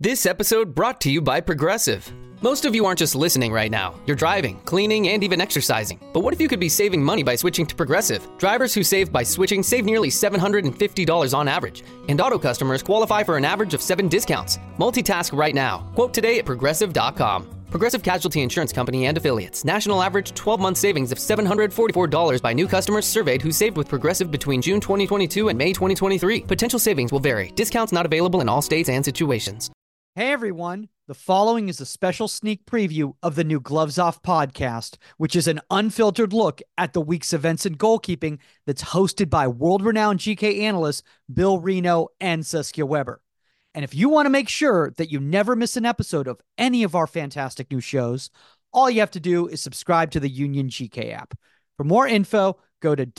This episode brought to you by Progressive. Most of you aren't just listening right now. You're driving, cleaning, and even exercising. But what if you could be saving money by switching to Progressive? Drivers who save by switching save nearly $750 on average. And auto customers qualify for an average of 7 discounts. Multitask right now. Quote today at Progressive.com. Progressive Casualty Insurance Company and Affiliates. National average 12-month savings of $744 by new customers surveyed who saved with Progressive between June 2022 and May 2023. Potential savings will vary. Discounts not available in all states and situations. Hey everyone, the following is a special sneak preview of the new Gloves Off podcast, which is an unfiltered look at the week's events in goalkeeping that's hosted by world-renowned GK analysts Bill Reno and Saskia Weber. And if you want to make sure that you never miss an episode of any of our fantastic new shows, all you have to do is subscribe to the Union GK app. For more info, go to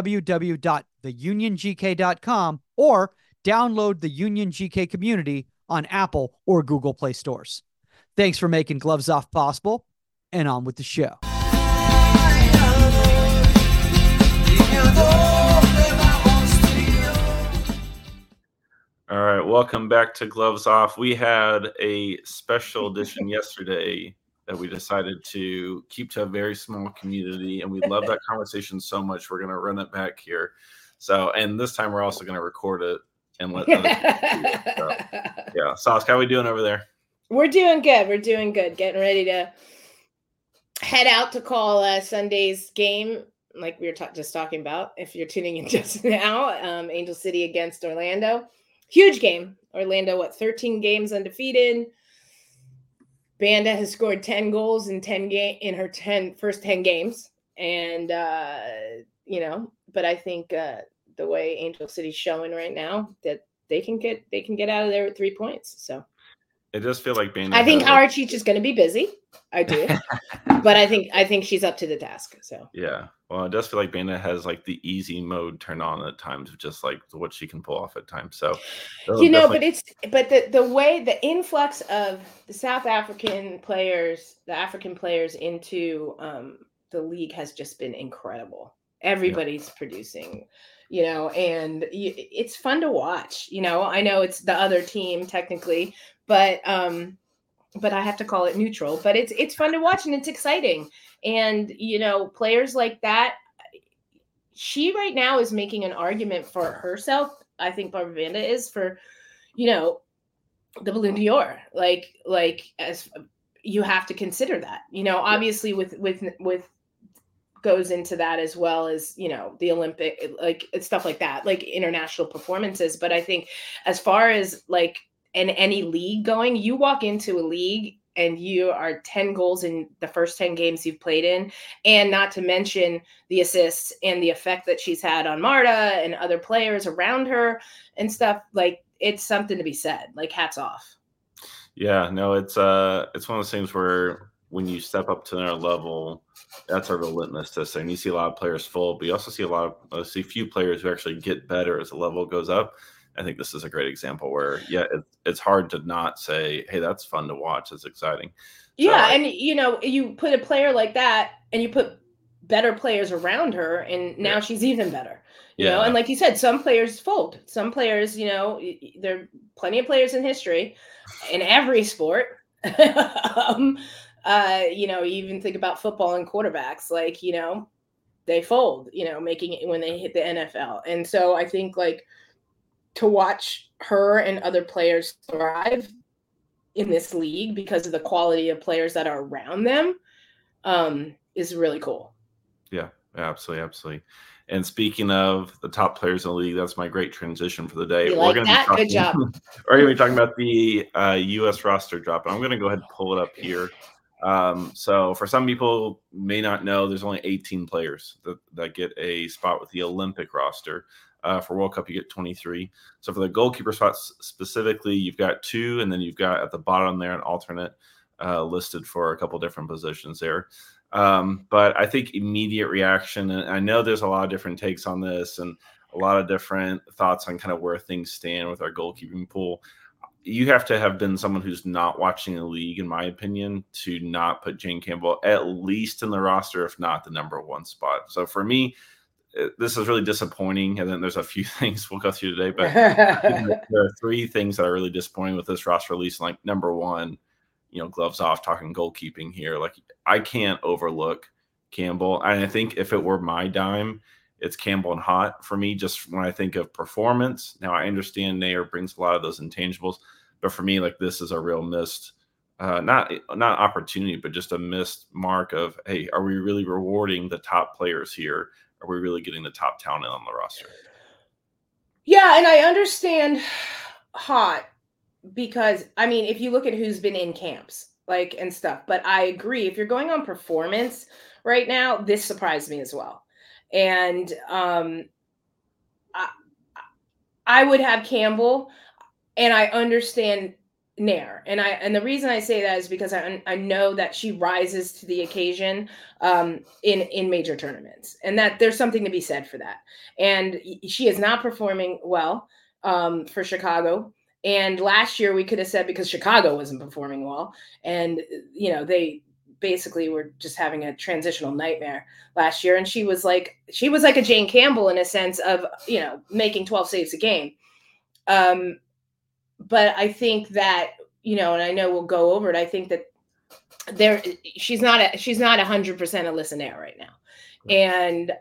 www.theuniongk.com or download the Union GK community on Apple or Google Play stores. Thanks for making Gloves Off possible, and on with the show. All right, welcome back to Gloves Off. We had a special edition yesterday that we decided to keep to a very small community, and we love that conversation so much. We're going to run it back here. So, and this time we're also going to record it and let other people see it. So, yeah, Sauce, how are we doing over there? We're doing good. We're doing good. Getting ready to head out to call Sunday's game, like we were just talking about. If you're tuning in just now, Angel City against Orlando. Huge game. Orlando, 13 games undefeated. Banda has scored 10 goals in her first 10 games. And, but I think the way Angel City's showing right now that they can get out of there with 3 points. So it does feel like Banda. I think Howard Cheech is going to be busy. I do. But I think she's up to the task. So yeah. Well, it does feel like Banda has like the easy mode turned on at times of just like what she can pull off at times. So but the way the influx of the South African players, the African players into the league has just been incredible. Everybody's producing, and it's fun to watch. I know it's the other team technically, but I have to call it neutral. But it's fun to watch and it's exciting. And players like that, she right now is making an argument for herself. I think Barbara Banda is for, the Ballon d'Or. Like as you have to consider that. Obviously with goes into that as well as, the Olympic, like stuff like that, like international performances. But I think as far as like in any league going, you walk into a league and you are 10 goals in the first 10 games you've played in, and not to mention the assists and the effect that she's had on Marta and other players around her and stuff, like it's something to be said, like hats off. Yeah, no, it's one of those things where when you step up to their level, that's sort of a litmus test. And you see a lot of players full, but you also see a few players who actually get better as the level goes up. I think this is a great example where, it's hard to not say, hey, that's fun to watch. It's exciting. And you put a player like that and you put better players around her, and now she's even better. You know, and like you said, some players fold. Some players, there are plenty of players in history in every sport. You even think about football and quarterbacks, like, they fold, making it when they hit the NFL. And so I think like to watch her and other players thrive in this league because of the quality of players that are around them is really cool. Yeah, absolutely. Absolutely. And speaking of the top players in the league, that's my great transition for the day. We're going to be talking about the U.S. roster drop. I'm going to go ahead and pull it up here. So for some people may not know, there's only 18 players that get a spot with the Olympic roster. For World Cup, you get 23. So for the goalkeeper spots specifically, you've got 2, and then you've got at the bottom there an alternate listed for a couple different positions there. But I think immediate reaction, and I know there's a lot of different takes on this and a lot of different thoughts on kind of where things stand with our goalkeeping pool. You have to have been someone who's not watching the league, in my opinion, to not put Jane Campbell at least in the roster, if not the number 1 spot. So for me, this is really disappointing. And then there's a few things we'll go through today, but there are 3 things that are really disappointing with this roster release. Like, number one, gloves off, talking goalkeeping here. Like, I can't overlook Campbell. And I think if it were my dime, it's Campbell and Hott for me, just when I think of performance. Now, I understand Naeher brings a lot of those intangibles, but for me, like, this is a real missed, not opportunity, but just a missed mark of, hey, are we really rewarding the top players here? Are we really getting the top talent on the roster? Yeah, and I understand Hott because, I mean, if you look at who's been in camps, like, and stuff, but I agree, if you're going on performance right now, this surprised me as well. And I would have Campbell, and I understand Naeher. And the reason I say that is because I know that she rises to the occasion in major tournaments, and that there's something to be said for that. And she is not performing well for Chicago. And last year we could have said because Chicago wasn't performing well, and they basically were just having a transitional nightmare last year. And she was like a Jane Campbell in a sense of making 12 saves a game. But I think that, and I know we'll go over it, I think that she's not 100% Alyssa Naeher right now. And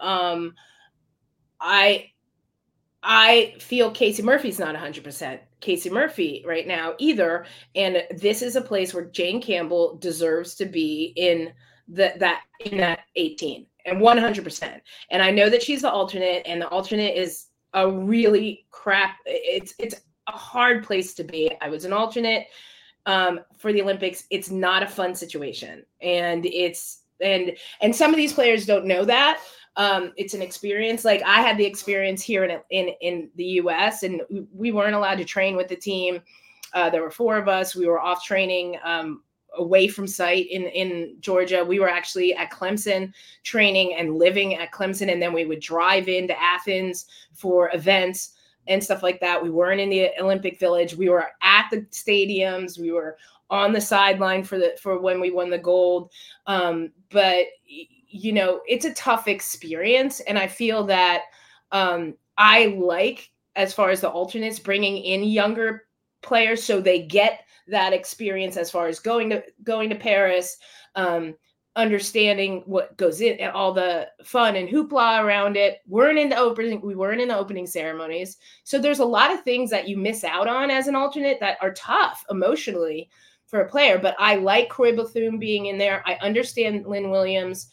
I feel Casey Murphy's not 100% Casey Murphy right now either. And this is a place where Jane Campbell deserves to be in that 18 and 100%. And I know that she's the alternate, and the alternate is a really it's a hard place to be. I was an alternate for the Olympics. It's not a fun situation. And and some of these players don't know that. It's an experience. Like, I had the experience here in the US, and we weren't allowed to train with the team. There were 4 of us. We were off training away from site in Georgia. We were actually at Clemson training and living at Clemson. And then we would drive into Athens for events and stuff like that. We weren't in the Olympic Village. We were at the stadiums. We were on the sideline for when we won the gold. But it's a tough experience. And I feel that I like, as far as the alternates, bringing in younger players so they get that experience as far as going to Paris, understanding what goes in and all the fun and hoopla around it. We weren't in the opening ceremonies. So there's a lot of things that you miss out on as an alternate that are tough emotionally for a player. But I like Croy Bethune being in there. I understand Lynn Williams.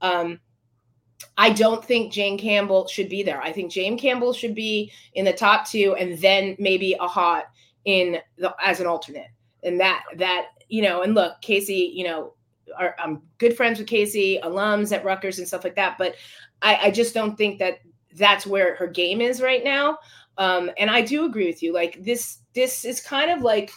I don't think Jane Campbell should be there. I think Jane Campbell should be in the top 2, and then maybe a Hott as an alternate. And that and look, Casey, I'm good friends with Casey, alums at Rutgers and stuff like that. But I just don't think that that's where her game is right now. And I do agree with you. Like, this is kind of like,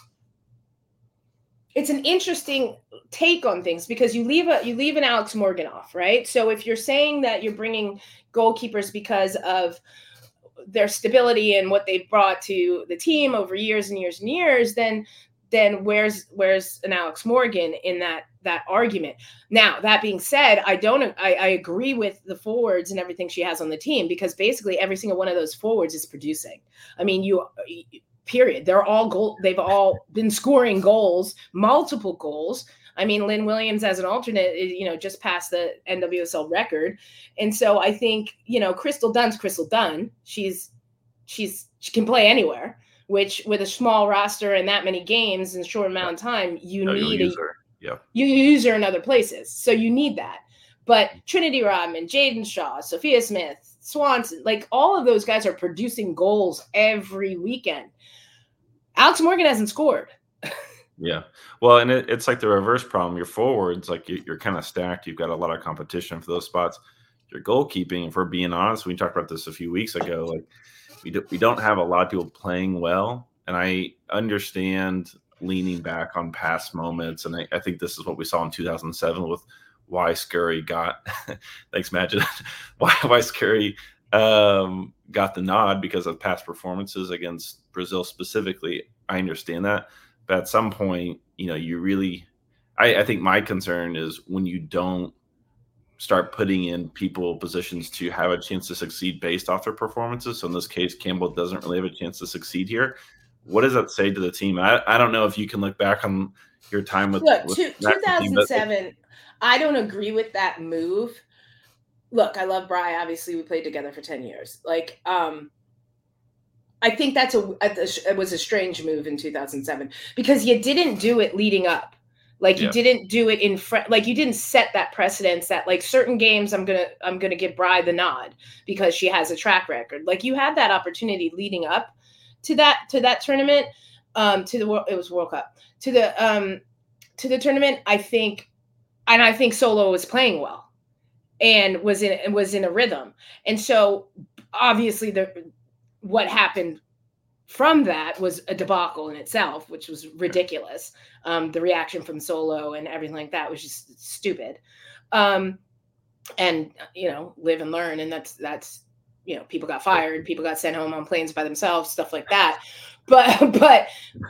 it's an interesting take on things because you leave an Alex Morgan off, right? So if you're saying that you're bringing goalkeepers because of their stability and what they've brought to the team over years and years and years, then where's an Alex Morgan in that argument? Now, that being said, I agree with the forwards and everything she has on the team, because basically every single one of those forwards is producing. I mean, period. They've all been scoring goals, multiple goals. I mean, Lynn Williams as an alternate, just passed the NWSL record. And so I think, Crystal Dunn's Crystal Dunn. She can play anywhere, which with a small roster and that many games in a short amount of time, you use her. Yeah. You use her in other places. So you need that. But Trinity Rodman, Jaden Shaw, Sophia Smith, Swanson, like, all of those guys are producing goals every weekend. Alex Morgan hasn't scored. Yeah. Well, and it's like the reverse problem. Your forwards, like, you're kind of stacked. You've got a lot of competition for those spots. Your goalkeeping, if we're being honest, we talked about this a few weeks ago. Like, we don't have a lot of people playing well. And I understand leaning back on past moments. And I think this is what we saw in 2007 with why Scurry got – thanks, Magid. why Scurry got the nod because of past performances against Brazil specifically. I understand that. But at some point, you really – I think my concern is when you don't start putting in people positions to have a chance to succeed based off their performances. So in this case, Campbell doesn't really have a chance to succeed here. What does that say to the team? I don't know if you can look back on your time with 2007. I don't agree with that move. Look, I love Bri. Obviously, we played together for 10 years. Like, I think it was a strange move in 2007 because you didn't do it leading up. Like you didn't do it in front. Like you didn't set that precedence that like certain games I'm gonna give Bri the nod because she has a track record. Like you had that opportunity leading up to that tournament. It was World Cup to the tournament. I think Solo was playing well and was in a rhythm, and so obviously what happened from that was a debacle in itself, which was ridiculous. The reaction from Solo and everything like that was just stupid. And, live and learn. And that's, people got fired, people got sent home on planes by themselves, stuff like that. But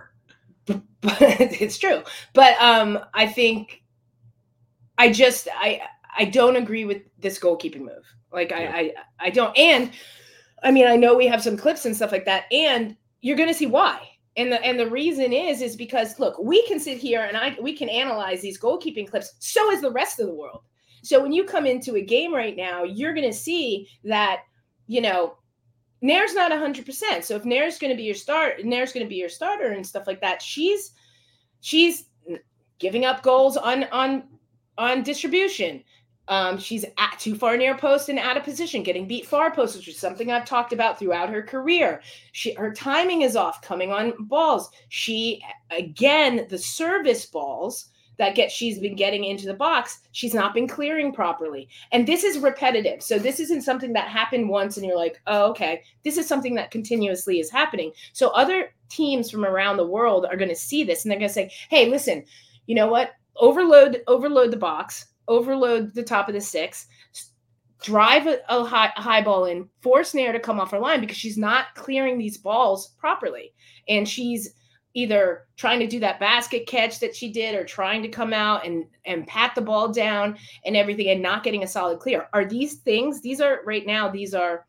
it's true. But I think I don't agree with this goalkeeping move. Like I don't. And I mean, I know we have some clips and stuff like that, and you're going to see why. And the reason is because, look, we can sit here and we can analyze these goalkeeping clips. So is the rest of the world. So when you come into a game right now, you're going to see that, Nair's not 100%. So if Nair's going to be your starter and stuff like that, she's giving up goals on distribution. She's too far near post and out of position, getting beat far post, which is something I've talked about throughout her career. Her timing is off coming on balls. The service balls she's been getting into the box, she's not been clearing properly. And this is repetitive. So this isn't something that happened once and you're like, oh, okay, this is something that continuously is happening. So other teams from around the world are going to see this and they're going to say, hey, listen, you know what? Overload the box. Overload the top of the six, drive a high ball in, force Nair to come off her line because she's not clearing these balls properly. And she's either trying to do that basket catch that she did or trying to come out and pat the ball down and everything and not getting a solid clear. These are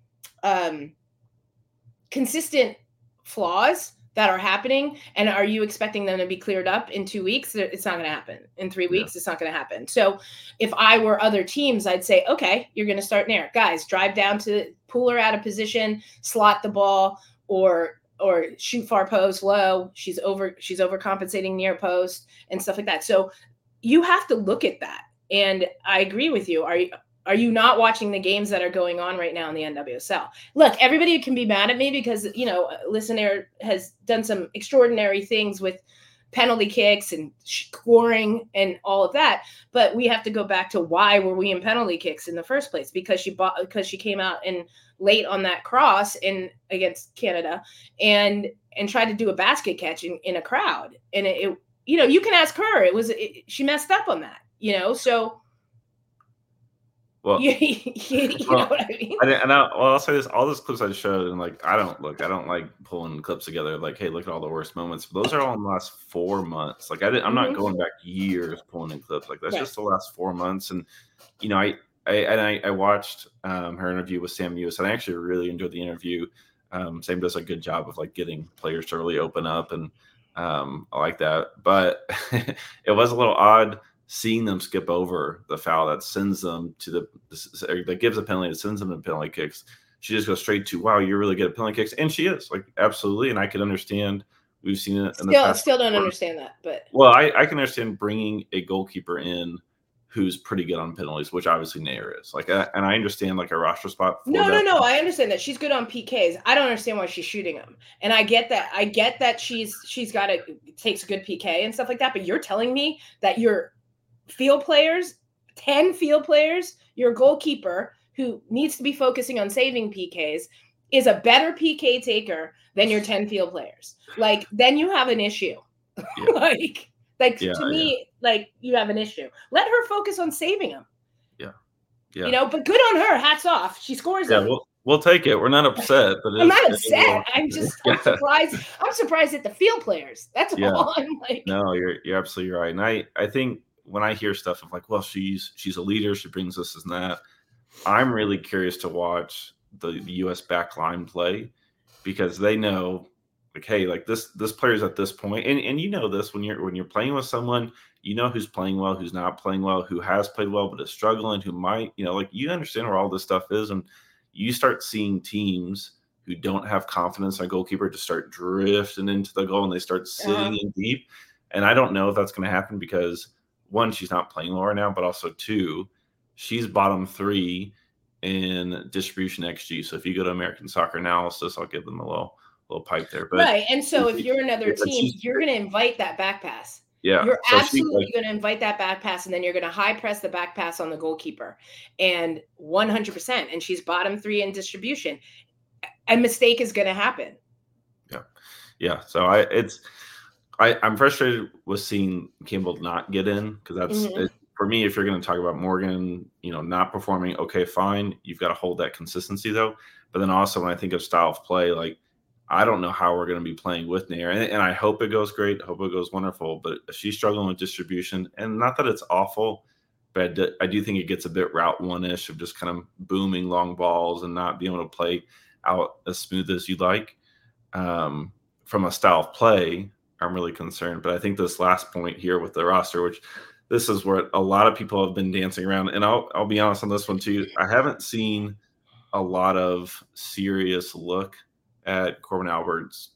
consistent flaws that are happening. And are you expecting them to be cleared up in 2 weeks? It's not going to happen. In 3 weeks, It's not going to happen. So if I were other teams, I'd say, okay, you're going to start Nair. Guys, drive down to pull her out of position, slot the ball, or shoot far post low. She's overcompensating near post and stuff like that. So you have to look at that. And I agree with you. Are you not watching the games that are going on right now in the NWSL? Look, everybody can be mad at me because, Listener has done some extraordinary things with penalty kicks and scoring and all of that. But we have to go back to why were we in penalty kicks in the first place? Because she came out and late on that cross against Canada and tried to do a basket catch in a crowd. And you can ask her. She messed up on that, so. Well, you know what I mean? I'll say this: all those clips I showed, and I don't like pulling clips together. Like, hey, look at all the worst moments. Those are all in the last 4 months. Like, I'm not going back years pulling in clips. Like, that's just the last 4 months. And I watched her interview with Sam Mewis, and I actually really enjoyed the interview. Sam does a good job of getting players to really open up, and I like that. But it was a little odd seeing them skip over the foul that sends them to that gives a penalty, that sends them to penalty kicks. She just goes straight to, wow, you're really good at penalty kicks. And she is, absolutely. And I can understand. We've seen it in the past. Still don't understand that. But I can understand bringing a goalkeeper in who's pretty good on penalties, which obviously Nair is. And I understand a roster spot. No. I understand that she's good on PKs. I don't understand why she's shooting them. And I get that. I get that she's got takes a good PK and stuff like that. But you're telling me that you're field players, 10 field players, your goalkeeper who needs to be focusing on saving PKs is a better PK taker than your 10 field players. Then you have an issue. Yeah. To me, you have an issue. Let her focus on saving them. Yeah. But good on her. Hats off. She scores them. We'll take it. We're not upset. But I'm not upset. I'm surprised. I'm surprised at the field players. That's all. I'm No, you're absolutely right. And I think when I hear stuff of like, well, she's a leader, she brings this and that, I'm really curious to watch the U.S. back line play, because they know, like, hey, like this player's at this point, and you know this when you're playing with someone, you know who's playing well, who's not playing well, who has played well but is struggling, who might, like you understand where all this stuff is, and you start seeing teams who don't have confidence in a goalkeeper to start drifting into the goal, and they start sitting in deep. And I don't know if that's going to happen because, one, she's not playing well right now, but also two, she's bottom 3 in distribution XG. So if you go to American Soccer Analysis, I'll give them a little pipe there. But right. And so if you're another team, you're going to invite that back pass. Yeah. You're absolutely going to invite that back pass, and then you're going to high press the back pass on the goalkeeper, and 100%. And she's bottom 3 in distribution. A mistake is going to happen. Yeah. Yeah. So I'm frustrated with seeing Campbell not get in, because that's for me. If you're going to talk about Morgan, not performing, okay, fine. You've got to hold that consistency though. But then also when I think of style of play, like I don't know how we're going to be playing with Nair, and I hope it goes great. I hope it goes wonderful. But she's struggling with distribution, and not that it's awful, but I do think it gets a bit route one-ish of just kind of booming long balls and not being able to play out as smooth as you'd like. From a style of play, I'm really concerned. But I think this last point here with the roster, which this is where a lot of people have been dancing around, and I'll be honest on this one too. I haven't seen a lot of serious look at Corbin Albert's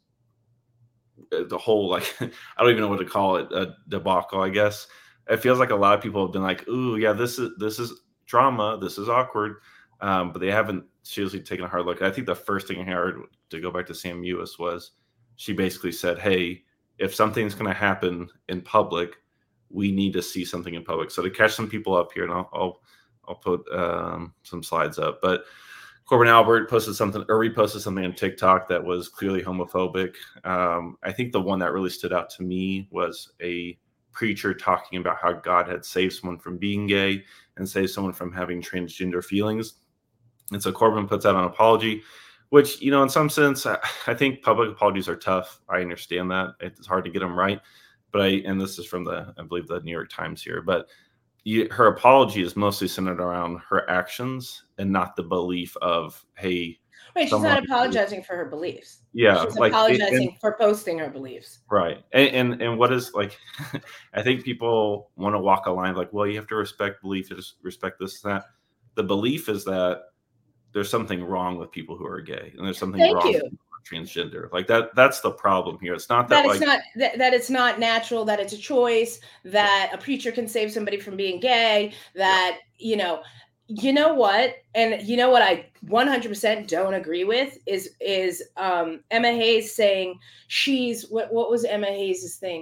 the whole, like, I don't even know what to call it, a debacle, I guess. It feels like a lot of people have been like, ooh, yeah, this is drama, this is awkward, but they haven't seriously taken a hard look. I think the first thing I heard, to go back to Sam Ewis, was she basically said, hey, if something's going to happen in public, we need to see something in public. So to catch some people up here, and I'll put some slides up, but Corbin Albert posted something, or reposted something on TikTok that was clearly homophobic. I think the one that really stood out to me was a preacher talking about how God had saved someone from being gay and saved someone from having transgender feelings. And so Corbin puts out an apology, which, in some sense, I think public apologies are tough. I understand that. It's hard to get them right. But and this is from I believe the New York Times here, but her apology is mostly centered around her actions and not the belief of, hey. Right, she's not apologizing for her beliefs. Yeah. She's apologizing for posting her beliefs. Right. And what is, like, I think people want to walk a line like, well, you have to respect belief, just respect this and that. The belief is that there's something wrong with people who are gay, and there's something wrong with people who are transgender. Like that's the problem here. It's not that it's not natural, that it's a choice, that a preacher can save somebody from being gay, that, you know what, and you know what I 100% don't agree with is Emma Hayes saying she's what was Emma Hayes' thing?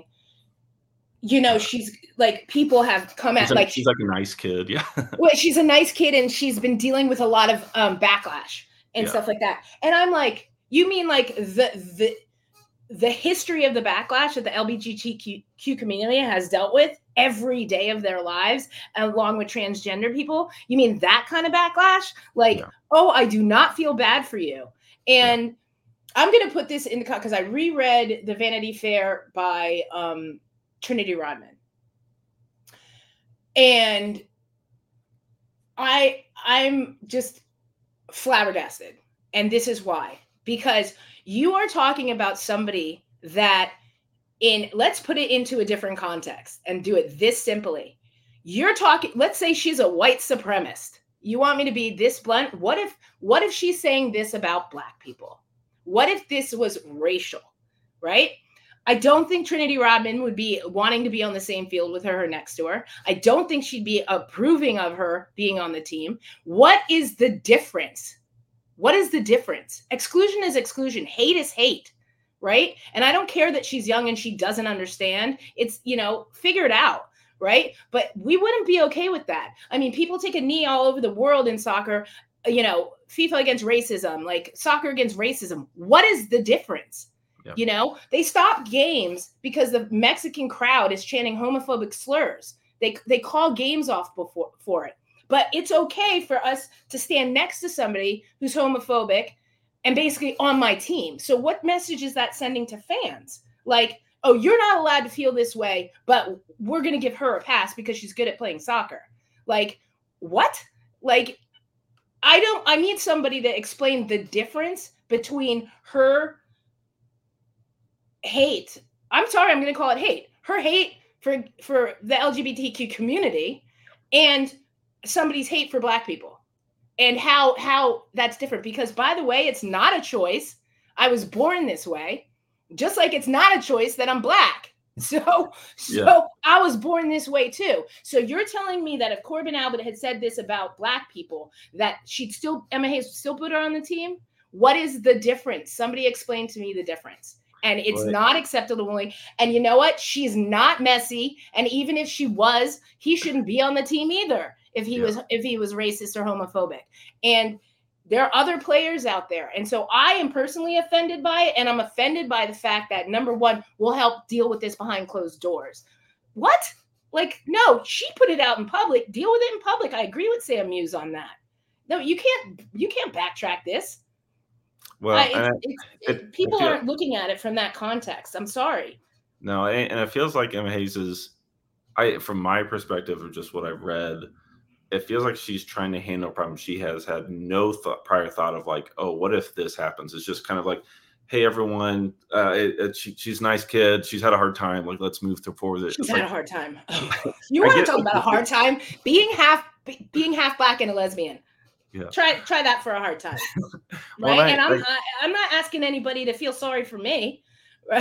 She's like, people have come at, like, she's like a nice kid. Yeah. Well, she's a nice kid, and she's been dealing with a lot of backlash and stuff like that. And I'm like, you mean like the history of the backlash that the LGBTQ community has dealt with every day of their lives, along with transgender people? You mean that kind of backlash? Like, oh, I do not feel bad for you. And I'm going to put this in the, because I reread the Vanity Fair by Trinity Rodman. And I'm just flabbergasted. And this is why. Because you are talking about somebody that, let's put it into a different context and do it this simply. You're talking, let's say she's a white supremacist. You want me to be this blunt? What if she's saying this about Black people? What if this was racial, right? I don't think Trinity Rodman would be wanting to be on the same field with her or next to her. I don't think she'd be approving of her being on the team. What is the difference? What is the difference? Exclusion is exclusion. Hate is hate, right? And I don't care that she's young and she doesn't understand. It's, figure it out, right? But we wouldn't be okay with that. I mean, people take a knee all over the world in soccer, FIFA against racism, like soccer against racism. What is the difference? Yep. They stop games because the Mexican crowd is chanting homophobic slurs. They call games off for it. But it's okay for us to stand next to somebody who's homophobic and basically on my team. So what message is that sending to fans? Like, oh, you're not allowed to feel this way, but we're going to give her a pass because she's good at playing soccer. Like, what? Like, I need somebody to explain the difference between her hate. I'm sorry, I'm going to call it hate. Her hate for the LGBTQ community and somebody's hate for Black people, and how that's different. Because, by the way, it's not a choice. I was born this way, just like it's not a choice that I'm Black. So I was born this way too. So you're telling me that if Corbin Albert had said this about Black people, that Emma Hayes would still put her on the team? What is the difference? Somebody explain to me the difference. And it's not acceptable. And you know what? She's not messy. And even if she was, he shouldn't be on the team either if he was racist or homophobic. And there are other players out there. And so I am personally offended by it. And I'm offended by the fact that, number one, we'll help deal with this behind closed doors. What? Like, no, she put it out in public. Deal with it in public. I agree with Sam Muse on that. No, you can't backtrack this. Well, people aren't looking at it from that context. I'm sorry. No, and it feels like Emma Hayes is, from my perspective of just what I've read, it feels like she's trying to handle a problem. She has had no prior thought of like, oh, what if this happens? It's just kind of like, hey, everyone, she's a nice kid. She's had a hard time. Like, let's move forward. She's had a hard time. You want to talk about a hard time? Being half Black and a lesbian. Yeah. Try that for a hard time, right? Well, I'm not asking anybody to feel sorry for me, right?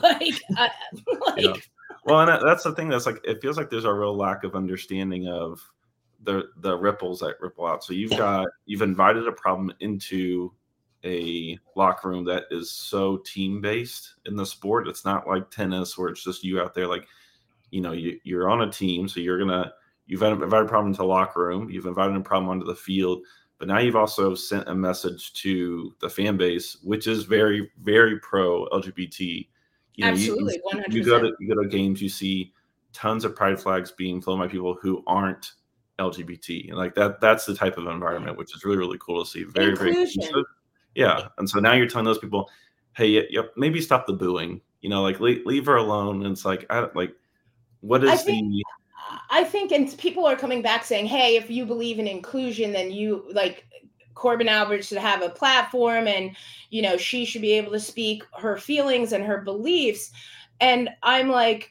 Yeah. Well, and that's the thing. That's like, it feels like there's a real lack of understanding of the ripples that ripple out. So you've invited a problem into a locker room that is so team based in the sport. It's not like tennis where it's just you out there. Like, you're on a team, so you've invited a problem into the locker room. You've invited a problem onto the field, but now you've also sent a message to the fan base, which is very, very pro LGBT. Absolutely, 100%. You go to games, you see tons of pride flags being flown by people who aren't LGBT, and like that's the type of environment, which is really, really cool to see. Very, very inclusive. Yeah, and so now you're telling those people, hey, maybe stop the booing. Like leave her alone. And it's like, what is I think, and people are coming back saying, hey, if you believe in inclusion, then Corbin Albert should have a platform and, she should be able to speak her feelings and her beliefs. And I'm like,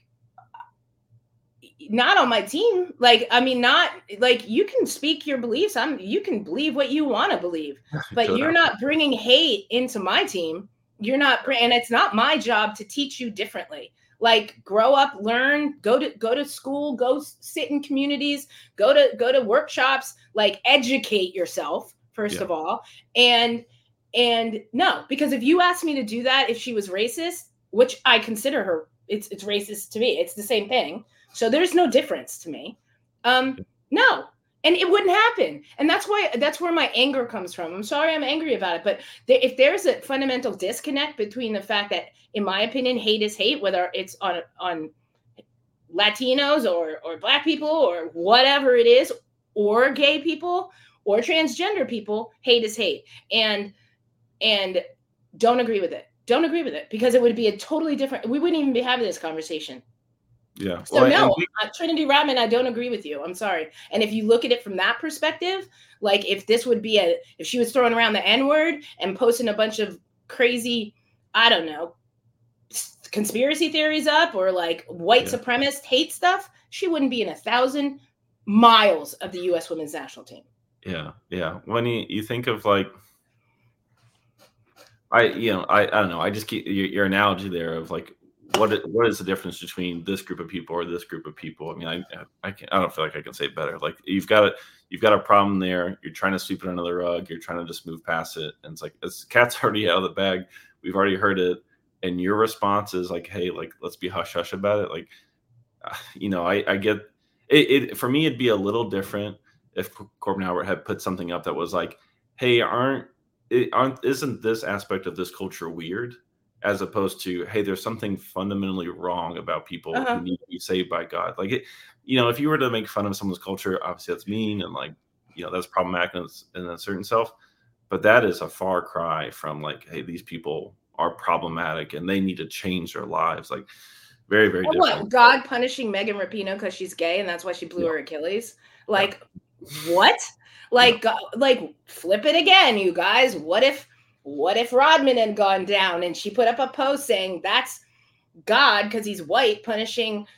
not on my team. Not like, you can speak your beliefs. You can believe what you want to believe, but you're not bringing hate into my team. And it's not my job to teach you differently. Like, grow up, learn, go to school, go sit in communities, go to workshops, like, educate yourself first of all. And no, because if you asked me to do that, if she was racist, which I consider her, it's racist to me. It's the same thing. So there's no difference to me. No. And it wouldn't happen. And that's where my anger comes from. I'm sorry I'm angry about it. But if there's a fundamental disconnect between the fact that, in my opinion, hate is hate, whether it's on Latinos or Black people or whatever it is, or gay people or transgender people, hate is hate. And don't agree with it. Don't agree with it, because it would be a totally different, we wouldn't even be having this conversation. Yeah. So Trinity Rodman, I don't agree with you. I'm sorry. And if you look at it from that perspective, like, if this would be if she was throwing around the N-word and posting a bunch of crazy, I don't know, conspiracy theories up, or like white supremacist hate stuff, she wouldn't be in 1,000 miles of the U.S. women's national team. Yeah. Yeah. When you think of, like, I don't know. I just keep your analogy there of, like, what is the difference between this group of people or this group of people? I mean, I don't feel like I can say it better. Like, you've got a problem there. You're trying to sweep it under the rug. You're trying to just move past it. And it's like, the cat's already out of the bag. We've already heard it. And your response is like, hey, like, let's be hush hush about it. Like, I get it. For me, it'd be a little different if Corbin Albert had put something up that was like, hey, isn't this aspect of this culture weird? As opposed to, hey, there's something fundamentally wrong about people who need to be saved by God. Like, if you were to make fun of someone's culture, obviously that's mean, and, like, that's problematic in a certain self. But that is a far cry from, like, hey, these people are problematic and they need to change their lives. Like very, very different. What, God punishing Megan Rapinoe because she's gay and that's why she blew her Achilles? Like, what? Like, like flip it again, you guys. What if Rodman had gone down and she put up a post saying that's God because he's white punishing,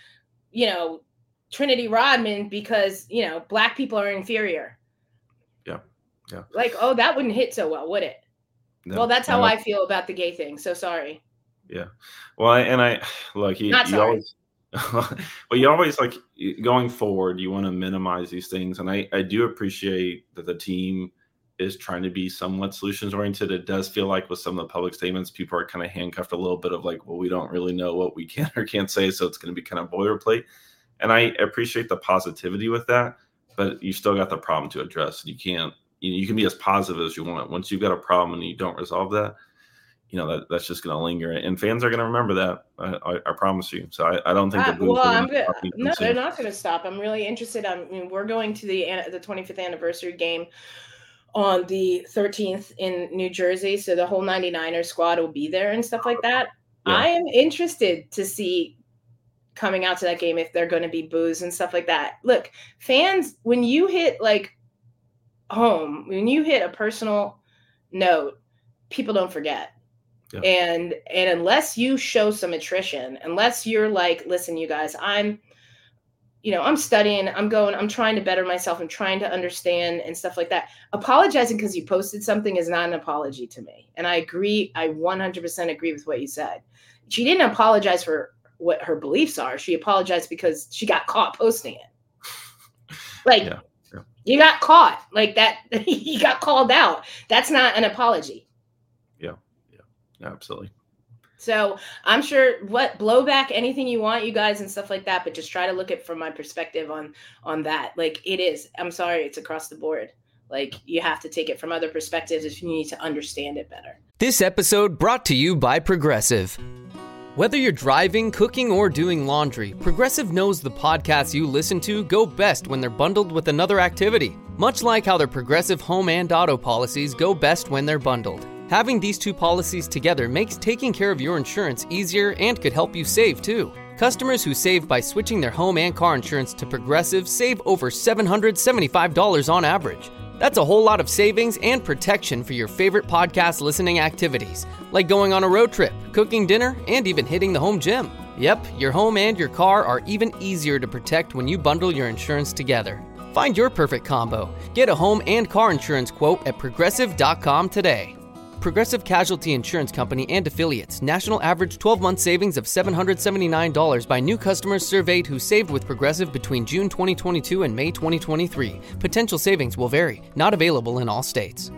Trinity Rodman because, black people are inferior. Yeah. Yeah. Like, oh, that wouldn't hit so well, would it? No, well, that's how I feel about the gay thing. So sorry. Yeah. Well, I look, you always, well, you always like going forward, you want to minimize these things. And I do appreciate that the team is trying to be somewhat solutions oriented. It does feel like with some of the public statements, people are kind of handcuffed a little bit of like, well, we don't really know what we can or can't say. So it's going to be kind of boilerplate. And I appreciate the positivity with that, but you still got the problem to address. You can't, you can be as positive as you want. Once you've got a problem and you don't resolve that, that's just going to linger, and fans are going to remember that. I promise you. So I don't think that. No, they're not going to stop. I'm really interested. We're going to the 25th anniversary game on the 13th in New Jersey, so the whole 99ers squad will be there and stuff like that. Yeah. I am interested to see coming out to that game if they're going to be boos and stuff like that. Look, fans, when you hit like home, when you hit a personal note, people don't forget. Yeah. And unless you show some attrition, unless you're like, listen, you guys, I'm studying, I'm trying to better myself, I'm trying to understand and stuff like that. Apologizing because you posted something is not an apology to me. And I agree. I 100% agree with what you said. She didn't apologize for what her beliefs are. She apologized because she got caught posting it. Like, yeah. You got caught like that. You got called out. That's not an apology. Absolutely. So I'm sure blowback, anything you want, you guys, and stuff like that, but just try to look at from my perspective on that. Like it is, I'm sorry, it's across the board. Like you have to take it from other perspectives if you need to understand it better. This episode brought to you by Progressive. Whether you're driving, cooking, or doing laundry, Progressive knows the podcasts you listen to go best when they're bundled with another activity. Much like how their Progressive home and auto policies go best when they're bundled. Having these two policies together makes taking care of your insurance easier and could help you save, too. Customers who save by switching their home and car insurance to Progressive save over $775 on average. That's a whole lot of savings and protection for your favorite podcast listening activities, like going on a road trip, cooking dinner, and even hitting the home gym. Yep, your home and your car are even easier to protect when you bundle your insurance together. Find your perfect combo. Get a home and car insurance quote at Progressive.com today. Progressive Casualty Insurance Company and Affiliates. National average 12-month savings of $779 by new customers surveyed who saved with Progressive between June 2022 and May 2023. Potential savings will vary. Not available in all states.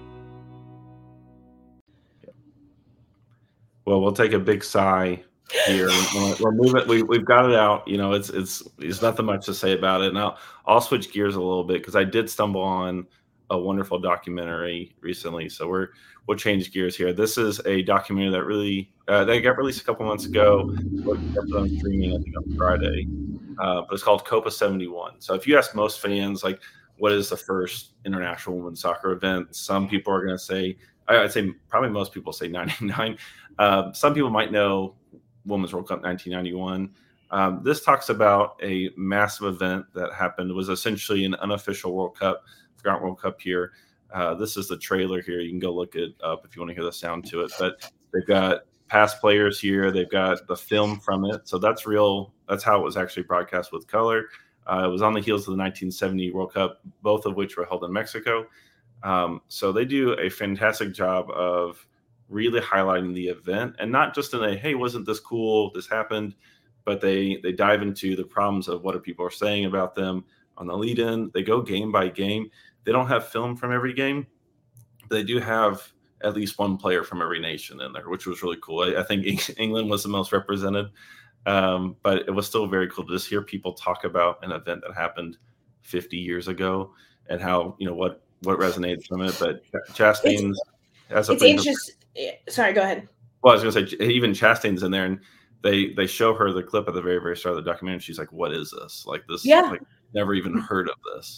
Well, we'll take a big sigh here. We're moving. We've got it out. It's nothing much to say about it. Now I'll switch gears a little bit because I did stumble on a wonderful documentary recently. So we'll change gears here. This is a documentary that really that got released a couple months ago. It's on streaming, I think, on Friday. But it's called Copa 71. So if you ask most fans, like, what is the first international women's soccer event? Some people are going to say, I'd say probably most people say 99. Some people might know Women's World Cup 1991. This talks about a massive event that happened. It was essentially an unofficial World Cup. World Cup here. This is the trailer here. You can go look it up if you want to hear the sound to it. But they've got past players here. They've got the film from it. So that's real. That's how it was actually broadcast with color. It was on the heels of the 1970 World Cup, both of which were held in Mexico. So they do a fantastic job of really highlighting the event, and not just in a, hey, wasn't this cool? This happened. But they dive into the problems of what people are saying about them on the lead in. They go game by game. They don't have film from every game. They do have at least one player from every nation in there, which was really cool. I think England was the most represented, but it was still very cool to just hear people talk about an event that happened 50 years ago and how, what resonates from it. But Chastain's as a interesting. Sorry, go ahead. Well, I was going to say, even Chastain's in there, and they show her the clip at the very, very start of the documentary. She's like, what is this? Like this, like, never even heard of this.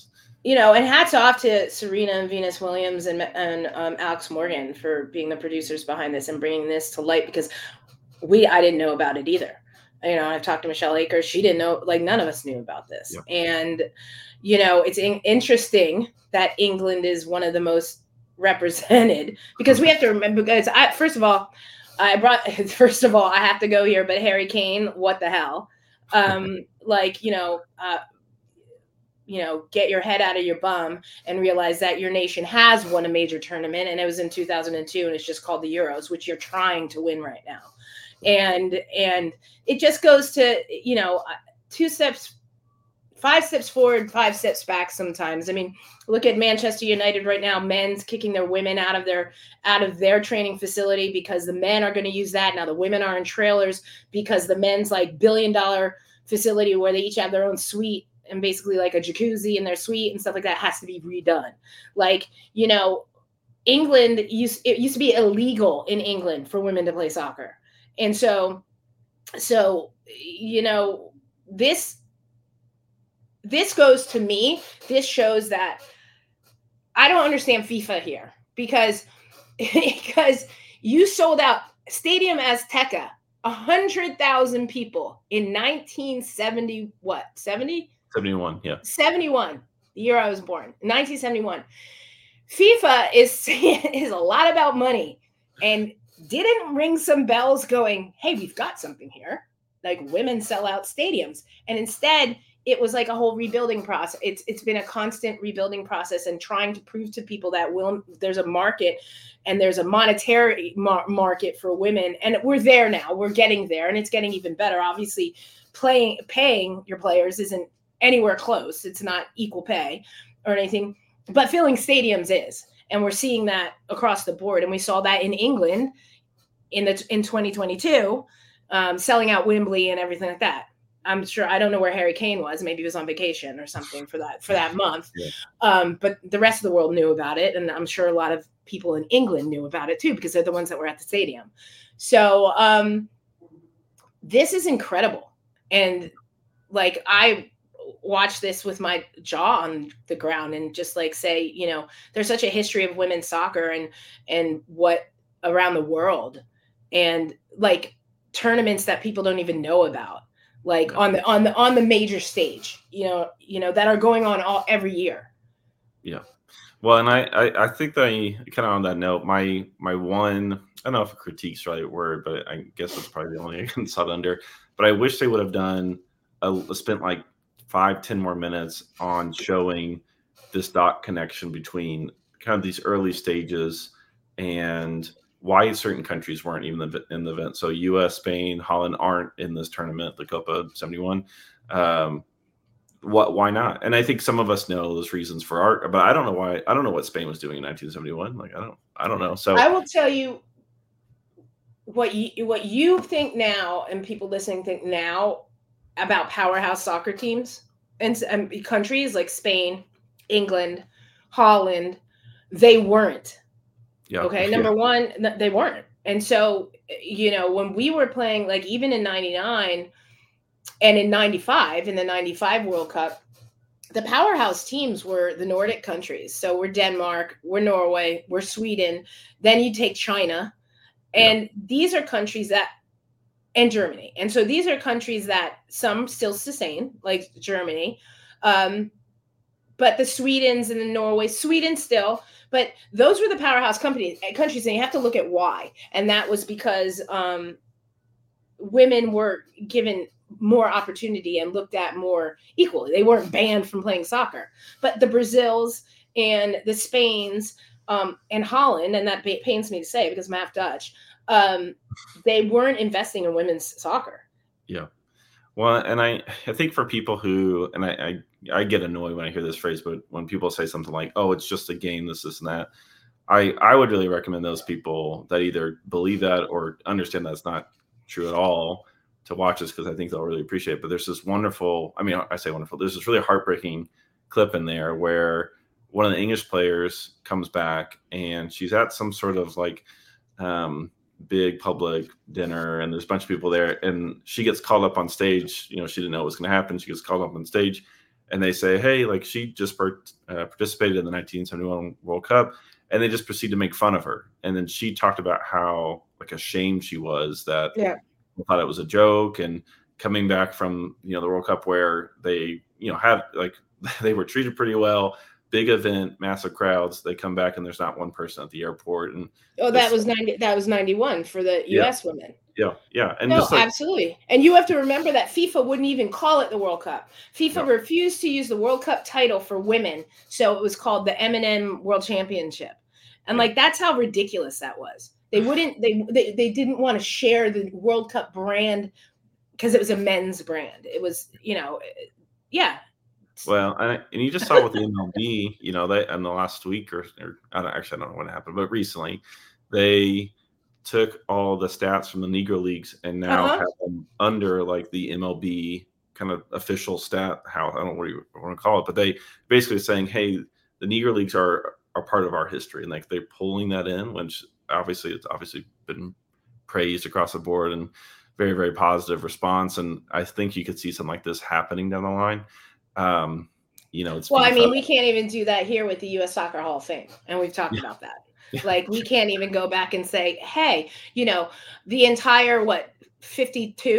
And hats off to Serena and Venus Williams and Alex Morgan for being the producers behind this and bringing this to light, because I didn't know about it either. I've talked to Michelle Akers. She didn't know, like none of us knew about this. Yep. And, it's interesting that England is one of the most represented, because we have to remember, because first of all, I have to go here, but Harry Kane, what the hell? Get your head out of your bum and realize that your nation has won a major tournament, and it was in 2002, and it's just called the Euros, which you're trying to win right now. And it just goes to, 5 steps forward, 5 steps back sometimes. I mean, look at Manchester United right now, men's kicking their women out of their training facility because the men are going to use that. Now the women are in trailers because the men's like $1 billion facility where they each have their own suite and basically like a jacuzzi in their suite and stuff like that has to be redone. Like, England it used to be illegal in England for women to play soccer. And so this goes to me, this shows that I don't understand FIFA here because you sold out Stadium Azteca, 100,000 people in 1970, what, 70? 71, yeah. 71, the year I was born, 1971. FIFA is a lot about money and didn't ring some bells going, hey, we've got something here. Like women sell out stadiums. And instead, it was like a whole rebuilding process. It's been a constant rebuilding process and trying to prove to people that there's a market and there's a monetary market for women. And we're there now. We're getting there, and it's getting even better. Obviously, paying your players isn't anywhere close. It's not equal pay or anything, but filling stadiums is. And we're seeing that across the board. And we saw that in England in 2022, selling out Wembley and everything like that. I'm sure, I don't know where Harry Kane was. Maybe he was on vacation or something for that month. Yeah. But the rest of the world knew about it. And I'm sure a lot of people in England knew about it too, because they're the ones that were at the stadium. So this is incredible. And like, I watch this with my jaw on the ground and just like say, there's such a history of women's soccer and what around the world, and like tournaments that people don't even know about. Like on the major stage, that are going on every year. Yeah. Well, and I think that kind of on that note, my one, I don't know if critique's the right word, but I guess it's probably the only I can set under, but I wish they would have spent like 5-10 more minutes on showing this dot connection between kind of these early stages and why certain countries weren't even in the event. So U.S., Spain, Holland aren't in this tournament, the Copa 71. Why not? And I think some of us know those reasons for art, but I don't know why. I don't know what Spain was doing in 1971. Like I don't know. So I will tell you what you think now, and people listening think now about powerhouse soccer teams and countries like Spain, England, Holland. They weren't. Yeah. Okay. Number one, they weren't. And so, when we were playing, like even in 99 and in 95, in the 95 World Cup, the powerhouse teams were the Nordic countries. So we're Denmark, we're Norway, we're Sweden. Then you take China. And these are countries and Germany. And so these are countries that some still sustain, like Germany. But the Swedens and the Norway, Sweden still. But those were the powerhouse countries, and you have to look at why. And that was because women were given more opportunity and looked at more equally. They weren't banned from playing soccer. But the Brazils and the Spains and Holland, and that pains me to say because I'm half Dutch, they weren't investing in women's soccer. Yeah. Well, and I think for people who, and I get annoyed when I hear this phrase, but when people say something like, oh, it's just a game, this and that, I would really recommend those people that either believe that or understand that's not true at all to watch this, because I think they'll really appreciate it. But there's this wonderful, I say wonderful, there's this really heartbreaking clip in there where one of the English players comes back and she's at some sort of like big public dinner, and there's a bunch of people there, and she gets called up on stage. She didn't know what was going to happen. She gets called up on stage, and they say, hey, like she just participated in the 1971 World Cup, and they just proceed to make fun of her. And then she talked about how like ashamed she was that thought it was a joke, and coming back from, the World Cup where they, had like they were treated pretty well, big event, massive crowds. They come back and there's not one person at the airport. And that was 91 for the U.S. women. Yeah. And no, absolutely. And you have to remember that FIFA wouldn't even call it the World Cup. FIFA refused to use the World Cup title for women, so it was called the M&M World Championship. And like that's how ridiculous that was. They wouldn't. They didn't want to share the World Cup brand because it was a men's brand. It was, Well, and you just saw with the MLB, they in the last week or I don't know what happened, but recently they took all the stats from the Negro Leagues and now have them under like the MLB kind of official stat house. I don't know what you want to call it, but they basically saying, hey, the Negro Leagues are part of our history, and like they're pulling that in, which it's obviously been praised across the board and very, very positive response. And I think you could see something like this happening down the line. It's we can't even do that here with the U.S. Soccer Hall of Fame, and we've talked about that. Like we can't even go back and say, hey, the entire 1950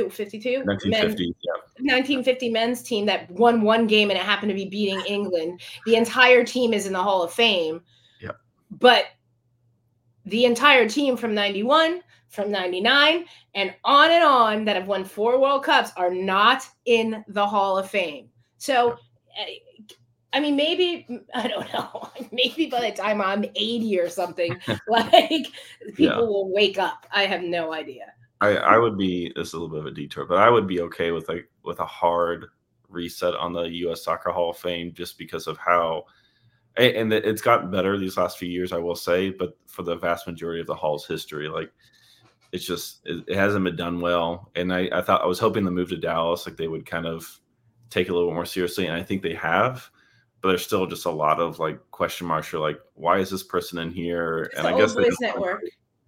men's team that won one game and it happened to be beating England. The entire team is in the Hall of Fame. Yeah. But the entire team from 91, from 99, and on that have won 4 World Cups are not in the Hall of Fame. So, I mean, maybe, I don't know, maybe by the time I'm 80 or something, like people will wake up. I have no idea. I would be, this is a little bit of a detour, but I would be okay with a hard reset on the U.S. Soccer Hall of Fame just because of how, and it's gotten better these last few years, I will say, but for the vast majority of the Hall's history, like it's just, it hasn't been done well. And I was hoping the move to Dallas, like they would kind of take it a little more seriously. And I think they have, but there's still just a lot of like question marks. You're like, why is this person in here? And I guess Boys Network.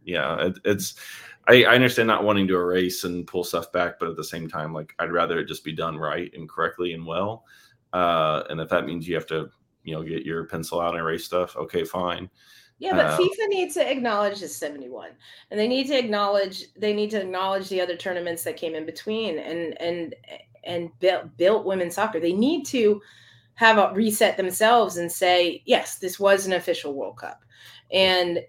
I understand not wanting to erase and pull stuff back, but at the same time, like I'd rather it just be done right and correctly and well. And if that means you have to, get your pencil out and erase stuff, okay, fine. Yeah, but FIFA needs to acknowledge the 71, and they need to acknowledge the other tournaments that came in between and built women's soccer. They need to have a reset themselves and say, yes, this was an official World Cup. And,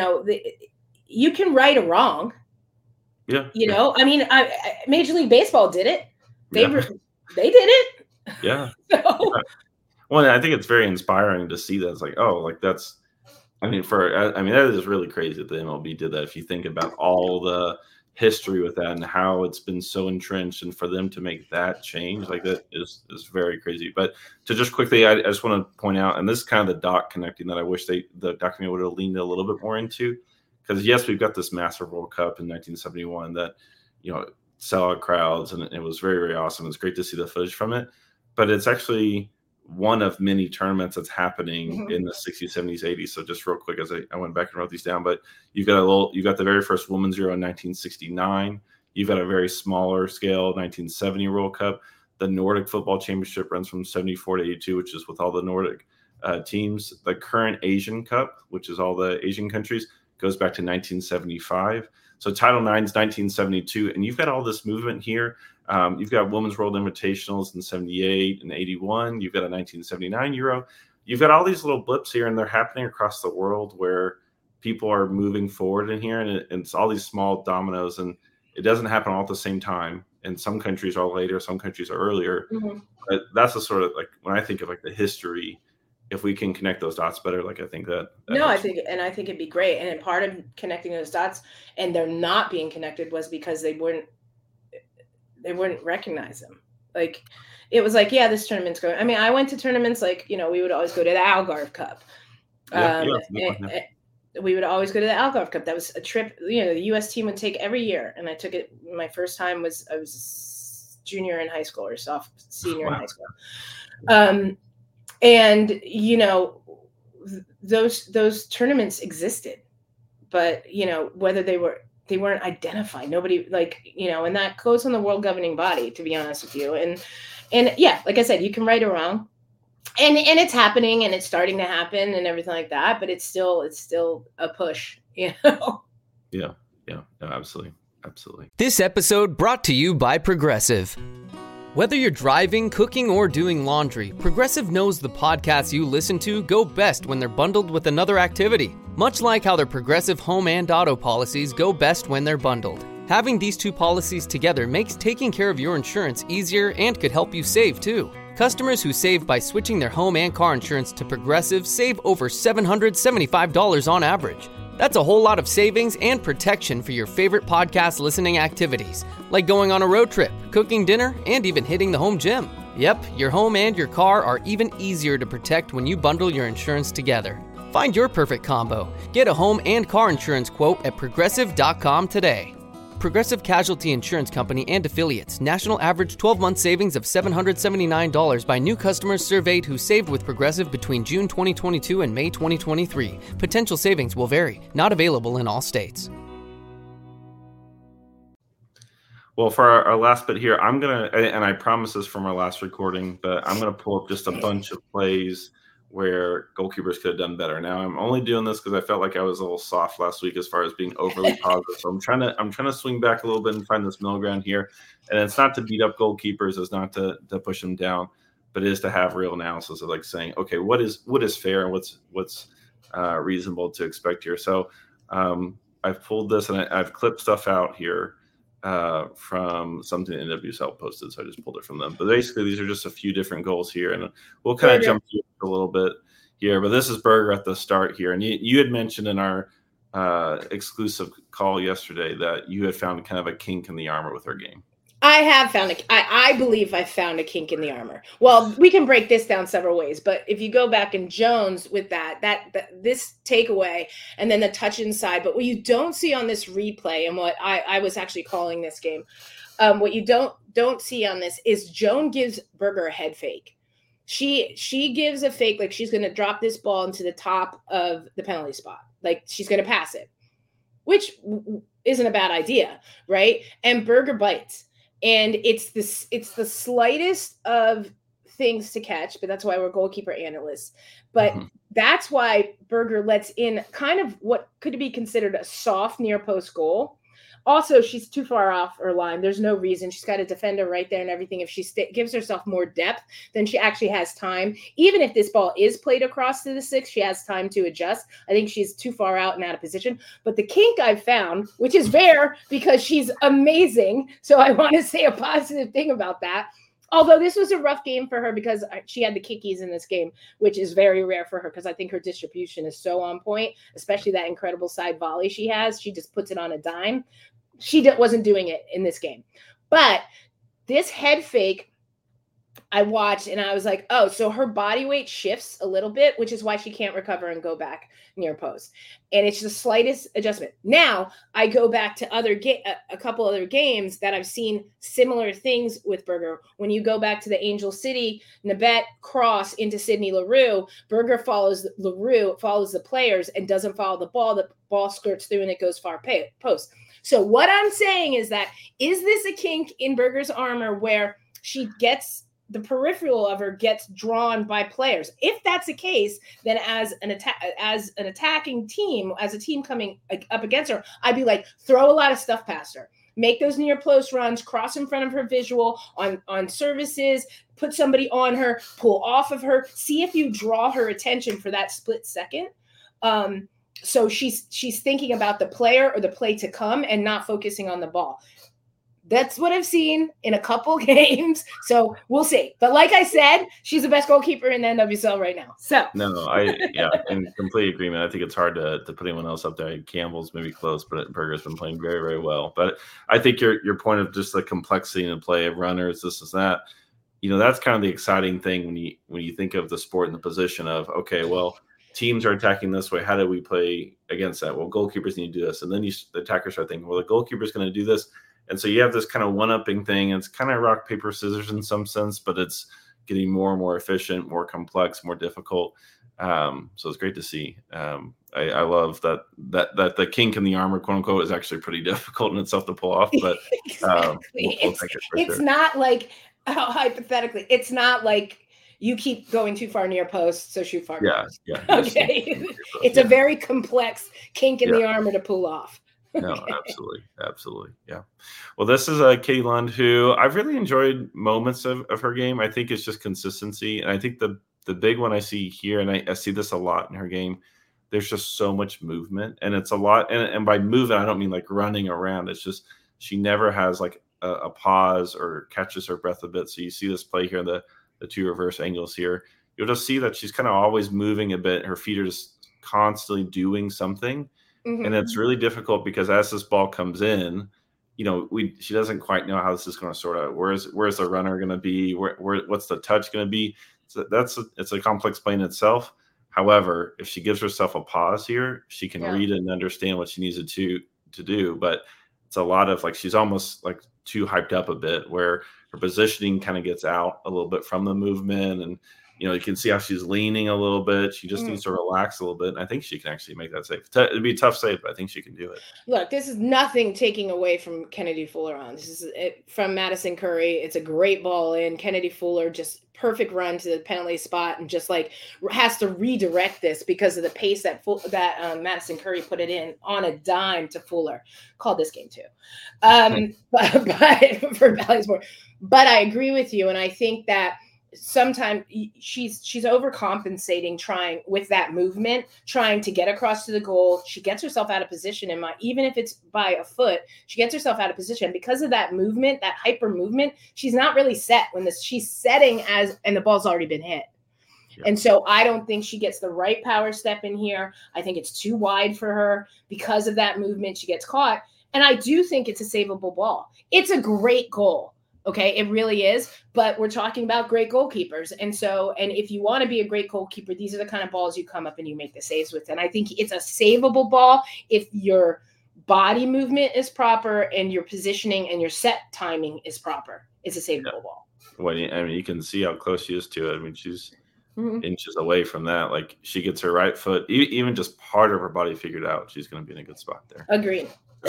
you can right a wrong. Yeah. I mean, Major League Baseball did it. They did it. Yeah. Well, I think it's very inspiring to see that. It's like, oh, like that's, that is really crazy that the MLB did that. If you think about all the history with that and how it's been so entrenched, and for them to make that change like that is very crazy. But to just quickly, I just want to point out, and this is kind of the dot connecting that I wish the documentary would have leaned a little bit more into, because yes, we've got this massive World Cup in 1971 that, sell out crowds, and it was very, very awesome. It's great to see the footage from it, but it's actually one of many tournaments that's happening in the 60s, 70s, 80s. So just real quick, as I went back and wrote these down, but you've got the very first Women's Euro in 1969. You've got a very smaller scale 1970 World Cup. The Nordic Football Championship runs from 74 to 82, which is with all the Nordic teams. The current Asian Cup, which is all the Asian countries, goes back to 1975. So Title IX is 1972, and you've got all this movement here. You've got Women's World Invitationals in 78 and 81. You've got a 1979 Euro. You've got all these little blips here, and they're happening across the world where people are moving forward in here, and it's all these small dominoes, and it doesn't happen all at the same time. And some countries are later, some countries are earlier. But that's the sort of, like, when I think of like the history, if we can connect those dots better, like I think that I think it'd be great. And part of connecting those dots, and they're not being connected, was because they wouldn't recognize them. Like, it was like, yeah, this tournament's going. I mean, I went to tournaments like, we would always go to the Algarve Cup. We would always go to the Algarve Cup. That was a trip, the U.S. team would take every year. And I took it. My first time I was junior in high school or senior in high school. And, those tournaments existed, but, whether they weren't identified, nobody, like, and that goes on the world governing body, to be honest with you. And yeah, like I said, you can right or wrong. And it's happening and it's starting to happen and everything like that, but it's still a push, you know? Yeah, no, absolutely. This episode brought to you by Progressive. Whether you're driving, cooking, or doing laundry, Progressive knows the podcasts you listen to go best when they're bundled with another activity. Much like how their Progressive home and auto policies go best when they're bundled. Having these two policies together makes taking care of your insurance easier and could help you save too. Customers who save by switching their home and car insurance to Progressive save over $775 on average. That's a whole lot of savings and protection for your favorite podcast listening activities, like going on a road trip, cooking dinner, and even hitting the home gym. Yep, your home and your car are even easier to protect when you bundle your insurance together. Find your perfect combo. Get a home and car insurance quote at Progressive.com today. Progressive Casualty Insurance Company and Affiliates. National average 12-month savings of $779 by new customers surveyed who saved with Progressive between June 2022 and May 2023. Potential savings will vary. Not available in all states. Well, for our last bit here, I'm going to, and I promise this from our last recording, but I'm going to pull up just a bunch of plays where goalkeepers could have done better. Now, I'm only doing this because I felt like I was a little soft last week as far as being overly positive. So I'm trying to swing back a little bit and find this middle ground here. And it's not to beat up goalkeepers, it's not to push them down, but it is to have real analysis of like saying, okay, what is fair and what's reasonable to expect here. So I've pulled this and I've clipped stuff out here from something NWSL posted, so I just pulled it from them. But basically, these are just a few different goals here, and we'll kind of jump through a little bit here. But this is Berger at the start here, and you had mentioned in our exclusive call yesterday that you had found kind of a kink in the armor with her game. I have found I believe I found a kink in the armor. Well, we can break this down several ways, but if you go back in Jones with that this takeaway and then the touch inside, but what you don't see on this replay and what I was actually calling this game, what you don't see on this is Joan gives Berger a head fake. She gives a fake like she's going to drop this ball into the top of the penalty spot, like she's going to pass it, which isn't a bad idea, right? And Berger bites. And it's the slightest of things to catch, but that's why we're goalkeeper analysts. But that's why Berger lets in kind of what could be considered a soft near post goal. Also, she's too far off her line. There's no reason. She's got a defender right there and everything. If she gives herself more depth, then she actually has time. Even if this ball is played across to the six, she has time to adjust. I think she's too far out and out of position. But the kink I've found, which is rare because she's amazing, so I want to say a positive thing about that. Although this was a rough game for her because she had the kickies in this game, which is very rare for her because I think her distribution is so on point, especially that incredible side volley she has. She just puts it on a dime. She wasn't doing it in this game. But this head fake, I watched and I was like, oh, so her body weight shifts a little bit, which is why she can't recover and go back near post. And it's the slightest adjustment. Now I go back to a couple other games that I've seen similar things with Berger. When you go back to the Angel City, Nabet cross into Sydney Leroux, Berger follows the players and doesn't follow the ball. The ball skirts through and it goes far post. So what I'm saying is is this a kink in Berger's armor where she gets the peripheral of her gets drawn by players? If that's the case, then as an attacking team, as a team coming up against her, I'd be like, throw a lot of stuff past her. Make those near post runs, cross in front of her visual on services, put somebody on her, pull off of her, see if you draw her attention for that split second. So she's thinking about the player or the play to come and not focusing on the ball. That's what I've seen in a couple games. So we'll see. But like I said, she's the best goalkeeper in the NWSL right now. So in complete agreement. I think it's hard to put anyone else up there. Campbell's maybe close, but Berger's been playing very, very well. But I think your point of just the complexity in the play of runners, this is that. That's kind of the exciting thing when you think of the sport in the position of, okay, well, teams are attacking this way. How do we play against that? Well, goalkeepers need to do this. And then the attackers start thinking, well, the goalkeeper's going to do this. And so you have this kind of one-upping thing. It's kind of rock, paper, scissors in some sense, but it's getting more and more efficient, more complex, more difficult. So it's great to see. I love that the kink in the armor, quote unquote, is actually pretty difficult in itself to pull off. But exactly. we'll take it for it's sure. not like hypothetically, it's not like you keep going too far near post, so shoot far post. Yeah. Okay. It's a very complex kink in the armor to pull off. No, absolutely. Yeah. Well, this is Katie Lund, who I've really enjoyed moments of her game. I think it's just consistency. And I think the big one I see here, and I see this a lot in her game, there's just so much movement. And it's a lot. And by movement, I don't mean like running around. It's just she never has like a pause or catches her breath a bit. So you see this play here, the two reverse angles here. You'll just see that she's kind of always moving a bit. Her feet are just constantly doing something. Mm-hmm. And it's really difficult because as this ball comes in, she doesn't quite know how this is going to sort out. Where's the runner going to be? What's the touch going to be? So it's a complex play in itself. However, if she gives herself a pause here, she can read it and understand what she needs to do. But it's a lot of like she's almost like too hyped up a bit, where her positioning kind of gets out a little bit from the movement, and you can see how she's leaning a little bit. She just needs to relax a little bit. And I think she can actually make that save. It'd be a tough save, but I think she can do it. Look, this is nothing taking away from Kennedy Fuller on. This is it from Madison Curry. It's a great ball in. Kennedy Fuller, just perfect run to the penalty spot, and just like has to redirect this because of the pace that Madison Curry put it in on a dime to Fuller. Called this game too. But for Valley Sport. But I agree with you. And I think that sometimes she's overcompensating, trying with that movement, trying to get across to the goal. She gets herself out of position even if it's by a foot, she gets herself out of position because of that movement, that hyper movement. She's not really set when she's setting and the ball's already been hit. Yeah. And so I don't think she gets the right power step in here. I think it's too wide for her because of that movement. She gets caught. And I do think it's a savable ball. It's a great goal. Okay, it really is. But we're talking about great goalkeepers. And if you want to be a great goalkeeper, these are the kind of balls you come up and you make the saves with. And I think it's a savable ball if your body movement is proper and your positioning and your set timing is proper. It's a savable ball. Well, you can see how close she is to it. I mean, she's inches away from that. Like, she gets her right foot, even just part of her body figured out, she's going to be in a good spot there. Agreed.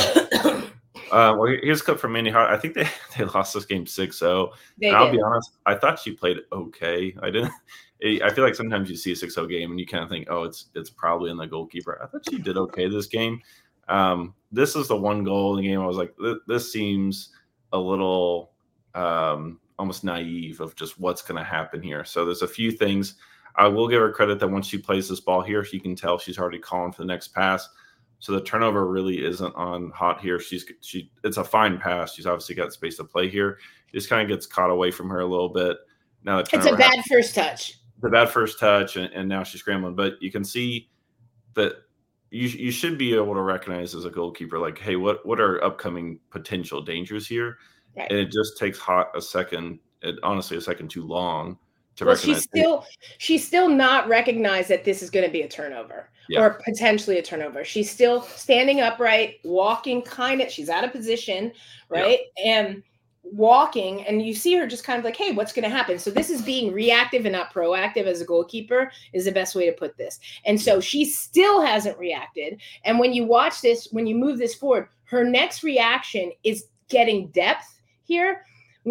Well, here's a clip from Mandy Hart. I think they lost this game 6-0. I'll be honest, I thought she played okay. I feel like sometimes you see a 6-0 game and you kind of think, oh, it's probably in the goalkeeper. I thought she did okay this game. This is the one goal in the game. I was like, this seems a little almost naive of just what's going to happen here. So there's a few things. I will give her credit that once she plays this ball here, she can tell she's already calling for the next pass. So the turnover really isn't on Hot here. It's a fine pass. She's obviously got space to play here. It just kind of gets caught away from her a little bit. Now it's a bad first touch. The bad first touch, and now she's scrambling. But you can see that you should be able to recognize as a goalkeeper, like, hey, what are upcoming potential dangers here? Right. And it just takes Hot a second too long. She's still not recognized that this is going to be a turnover or potentially a turnover. She's still standing upright, walking she's out of position, right? Yeah. And walking, and you see her just kind of like, hey, what's going to happen? So this is being reactive and not proactive as a goalkeeper is the best way to put this. And so she still hasn't reacted. And when you watch this, when you move this forward, her next reaction is getting depth here.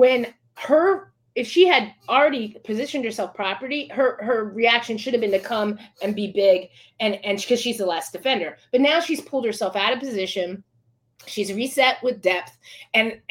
If she had already positioned herself properly, her reaction should have been to come and be big and because she's the last defender. But now she's pulled herself out of position. She's reset with depth and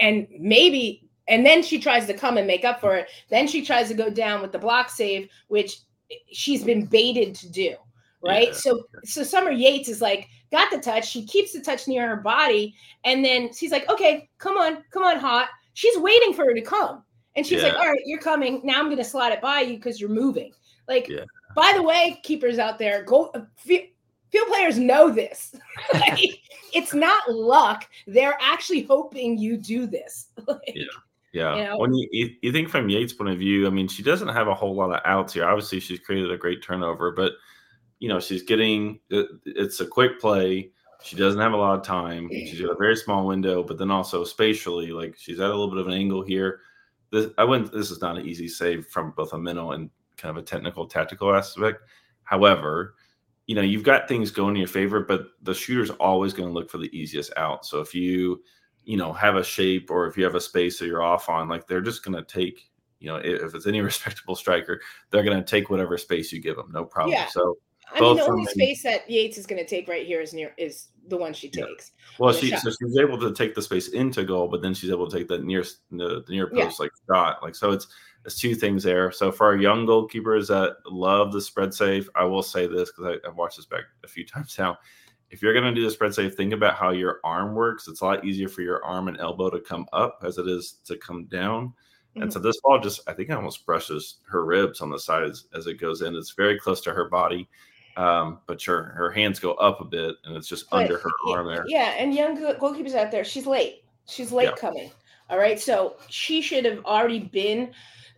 then she tries to come and make up for it. Then she tries to go down with the block save, which she's been baited to do. Right. Yeah. So Summer Yates is like, got the touch. She keeps the touch near her body. And then she's like, okay, come on, Hot. She's waiting for her to come. And she's like, all right, you're coming. Now I'm going to slide it by you because you're moving. Like, by the way, keepers out there, field players know this. Like, it's not luck. They're actually hoping you do this. Yeah. When you think from Yates' point of view, I mean, she doesn't have a whole lot of outs here. Obviously, she's created a great turnover, but, she's it's a quick play. She doesn't have a lot of time. She's got a very small window, but then also spatially, like, she's at a little bit of an angle here. This is not an easy save from both a mental and kind of a technical, tactical aspect. However, you've got things going in your favor, but the shooter's always going to look for the easiest out. So if you have a shape or if you have a space that you're off on, like, they're just going to take if it's any respectable striker, they're going to take whatever space you give them, no problem. Yeah. So I mean, the only space that Yates is going to take right here is the one she takes. Well, she's able to take the space into goal, but then she's able to take the near post like shot. Like, so it's two things there. So for our young goalkeepers that love the spread save, I will say this because I've watched this back a few times now. If you're going to do the spread save, think about how your arm works. It's a lot easier for your arm and elbow to come up as it is to come down. Mm-hmm. And so this ball I think it almost brushes her ribs on the side as it goes in. It's very close to her body. But her hands go up a bit, and it's just under her arm there. Yeah, and young goalkeepers out there, she's late. She's late coming. All right, so she should have been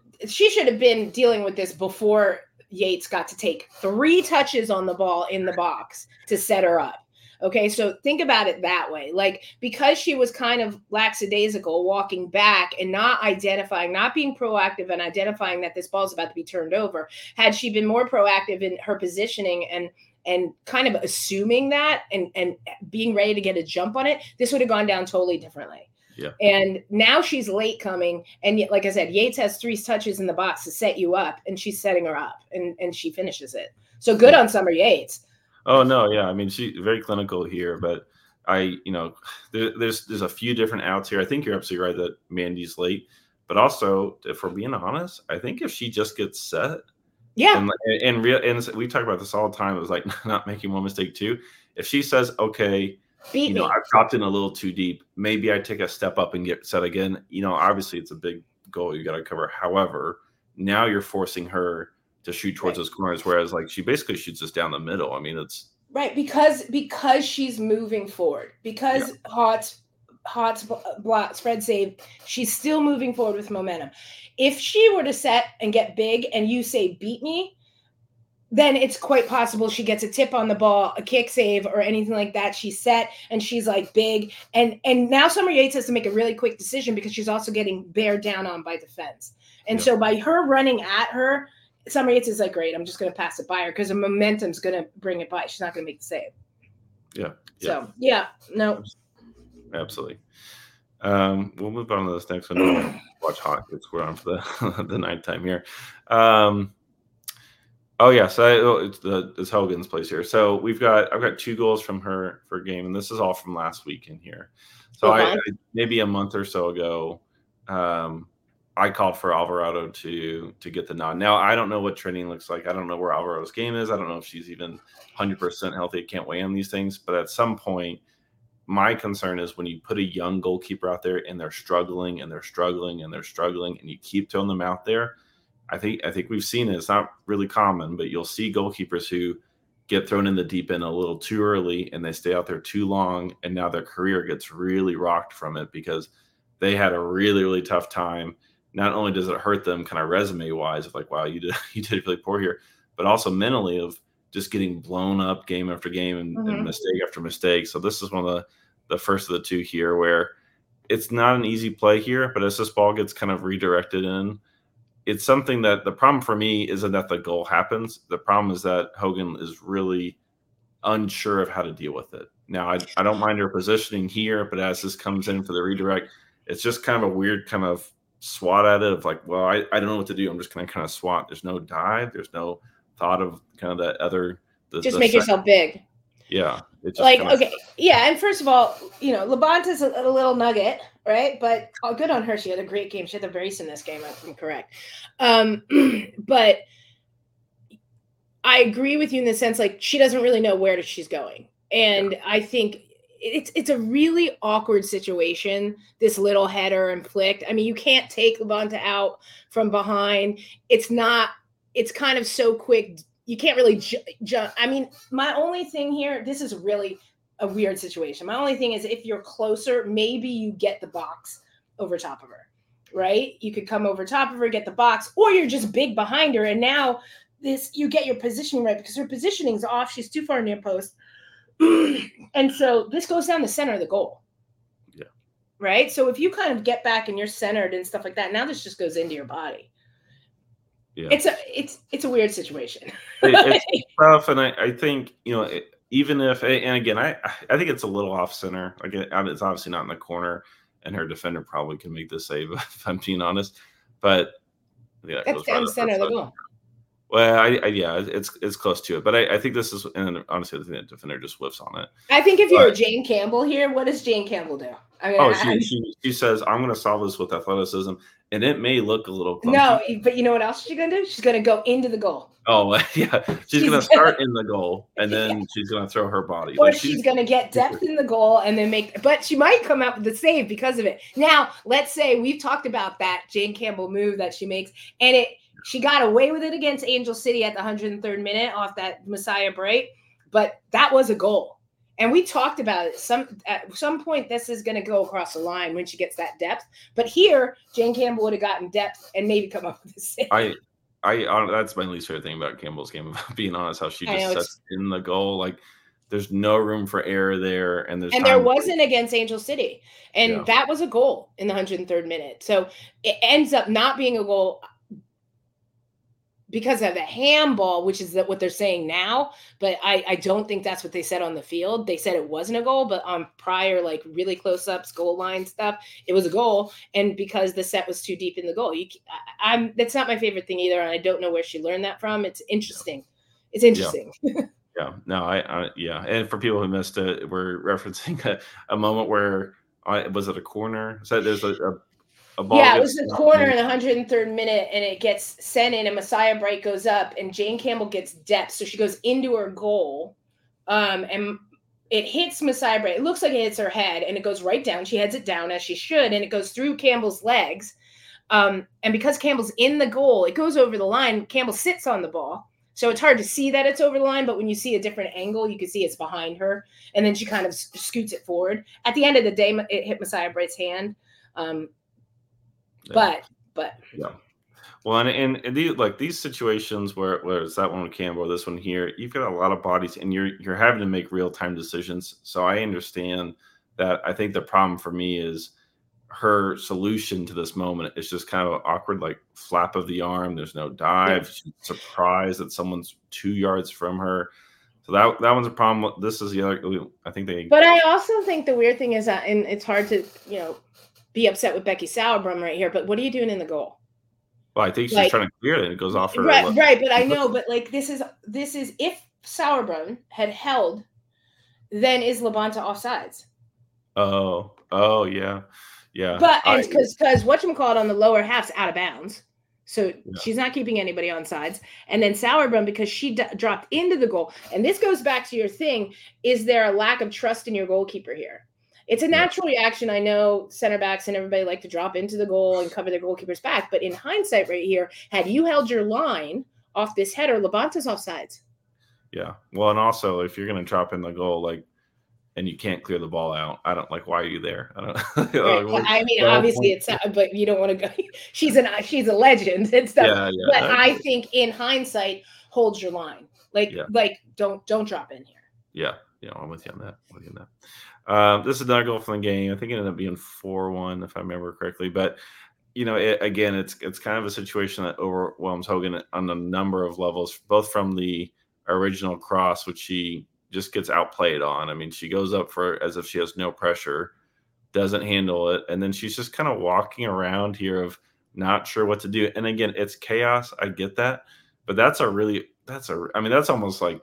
dealing with this before Yates got to take 3 touches on the ball in the box to set her up. Okay, so think about it that way. Like, because she was kind of lackadaisical walking back and not being proactive and identifying that this ball is about to be turned over, had she been more proactive in her positioning and kind of assuming that and being ready to get a jump on it, this would have gone down totally differently. Yeah. And now she's late coming. And yet, like I said, Yates has 3 touches in the box to set you up, and she's setting her up and she finishes it. So good on Summer Yates. Oh no, yeah. I mean, she's very clinical here, but there's a few different outs here. I think you're absolutely right that Mandy's late, but also, if we're being honest, I think if she just gets set, and we talk about this all the time. It was like not making one mistake too. If she says, "Okay, I've dropped in a little too deep. Maybe I take a step up and get set again." Obviously it's a big goal you got to cover. However, now you're forcing her to shoot towards those corners, whereas like she basically shoots us down the middle. I mean, it's right because she's moving forward. Because Hot's block spread save, she's still moving forward with momentum. If she were to set and get big, and you say beat me, then it's quite possible she gets a tip on the ball, a kick save, or anything like that. She's set and she's like big, and now Summer Yates has to make a really quick decision because she's also getting bared down on by defense, and so by her running at her, Summer Yates is like, great, I'm just going to pass it by her because the momentum's going to bring it by. She's not going to make the save. Yeah. So, no. Absolutely. We'll move on to this next one. Watch Hot because we're on for the ninth time here. So it's Hogan's place here. So I've got 2 goals from her for a game, and this is all from last week in here. So I maybe a month or so ago, I called for Alvarado to get the nod. Now, I don't know what training looks like. I don't know where Alvarado's game is. I don't know if she's even 100% healthy. I can't weigh on these things. But at some point, my concern is when you put a young goalkeeper out there and they're struggling and they're struggling and they're struggling and you keep throwing them out there, I think we've seen it. It's not really common, but you'll see goalkeepers who get thrown in the deep end a little too early and they stay out there too long, and now their career gets really rocked from it because they had a really, really tough time. Not only does it hurt them kind of resume-wise, of like, wow, you did really poor here, but also mentally of just getting blown up game after game and mistake after mistake. So this is one of the first of the 2 here where it's not an easy play here, but as this ball gets kind of redirected in, it's something that the problem for me isn't that the goal happens. The problem is that Hogan is really unsure of how to deal with it. Now, I don't mind her positioning here, but as this comes in for the redirect, it's just kind of a weird kind of swat at it of like, well, I don't know what to do. I'm just going to kind of swat. There's no dive. There's no thought of kind of that other. Just make yourself big. Yeah. It's just like, okay. Yeah. And first of all, Labanta's a little nugget, right? But good on her. She had a great game. She had the brace in this game, if I'm correct. But I agree with you in the sense, like, she doesn't really know where she's going. And I think it's a really awkward situation, this little header and flick. I mean, you can't take Labanta out from behind. It's kind of so quick. You can't really jump. I mean, my only thing here, this is really a weird situation. My only thing is if you're closer, maybe you get the box over top of her, right? You could come over top of her, get the box, or you're just big behind her. And now you get your positioning right because her positioning's off. She's too far near post. And so this goes down the center of the goal. Yeah. Right. So if you kind of get back and you're centered and stuff like that, now this just goes into your body. Yeah. It's a weird situation. It's tough. And I think, even if, and again, I think it's a little off center. Again, it's obviously not in the corner and her defender probably can make the save if I'm being honest, but Yeah, That's down the center of the goal. Well, yeah, it's close to it, but I think this is, and honestly, I think the defender just whiffs on it. I think if you're Jane Campbell here, what does Jane Campbell do? I mean, she says, I'm going to solve this with athleticism, and it may look a little clunky. No, but you know what else she's going to do? She's going to go into the goal. Oh, yeah. She's going to start in the goal, and then she's going to throw her body. Or she's going to get depth in the goal and then but she might come out with the save because of it. Now, let's say we've talked about that Jane Campbell move that she makes, and she got away with it against Angel City at the 103rd minute off that Messiah break, but that was a goal. And we talked about it. At some point, this is going to go across the line when she gets that depth. But here, Jane Campbell would have gotten depth and maybe come up with a save. That's my least favorite thing about Campbell's game, if I'm being honest, how she just sets in the goal. Like, there's no room for error there. And there wasn't against Angel City. And that was a goal in the 103rd minute. So it ends up not being a goal because of the handball, which is what they're saying now. But I don't think that's what they said on the field. They said it wasn't a goal, but on prior, like really close ups, goal line stuff, it was a goal. And because the set was too deep in the goal, that's not my favorite thing either. And I don't know where she learned that from. It's interesting. It's interesting. Yeah. No, yeah. And for people who missed it, we're referencing a moment where was it a corner? So there's a ball. Yeah, it was the corner in the 103rd minute, and it gets sent in, and Messiah Bright goes up, and Jane Campbell gets depth. So she goes into her goal, and it hits Messiah Bright. It looks like it hits her head, and it goes right down. She heads it down, as she should, and it goes through Campbell's legs. And because Campbell's in the goal, it goes over the line. Campbell sits on the ball. So it's hard to see that it's over the line, but when you see a different angle, you can see it's behind her, and then she kind of scoots it forward. At the end of the day, it hit Messiah Bright's hand. But yeah, well, and these situations where it's that one with Campbell, this one here, you've got a lot of bodies, and you're having to make real time decisions. So I understand that. I think the problem for me is her solution to this moment is just kind of an awkward, like flap of the arm. There's no dive. Yeah. She's surprised that someone's 2 yards from her. So that one's a problem. This is the other. I think they. But I also think the weird thing is that, and it's hard to be upset with Becky Sauerbrunn right here, but what are you doing in the goal? Well, I think she's trying to clear it, and it goes off her. Right, but I know, but like this is if Sauerbrunn had held, then is Labonta offsides? Oh, yeah. But because whatchamacallit on the lower half's out of bounds, so she's not keeping anybody on sides, and then Sauerbrunn, because she dropped into the goal, and this goes back to your thing: is there a lack of trust in your goalkeeper here? It's a natural reaction. I know center backs and everybody like to drop into the goal and cover their goalkeeper's back. But in hindsight right here, had you held your line off this header, Labonta's offsides. Yeah. Well, and also if you're going to drop in the goal, and you can't clear the ball out, why are you there? I don't right. I mean, obviously it's not, but you don't want to go. She's a legend and stuff. Yeah. But I think in hindsight, hold your line. Don't drop in here. Yeah. Yeah. I'm with you on that. This is another goal from the game. I think it ended up being 4-1, if I remember correctly. But, it's kind of a situation that overwhelms Hogan on a number of levels, both from the original cross, which she just gets outplayed on. I mean, she goes up for as if she has no pressure, doesn't handle it, and then she's just kind of walking around here of not sure what to do. And again, it's chaos. I get that. But that's almost like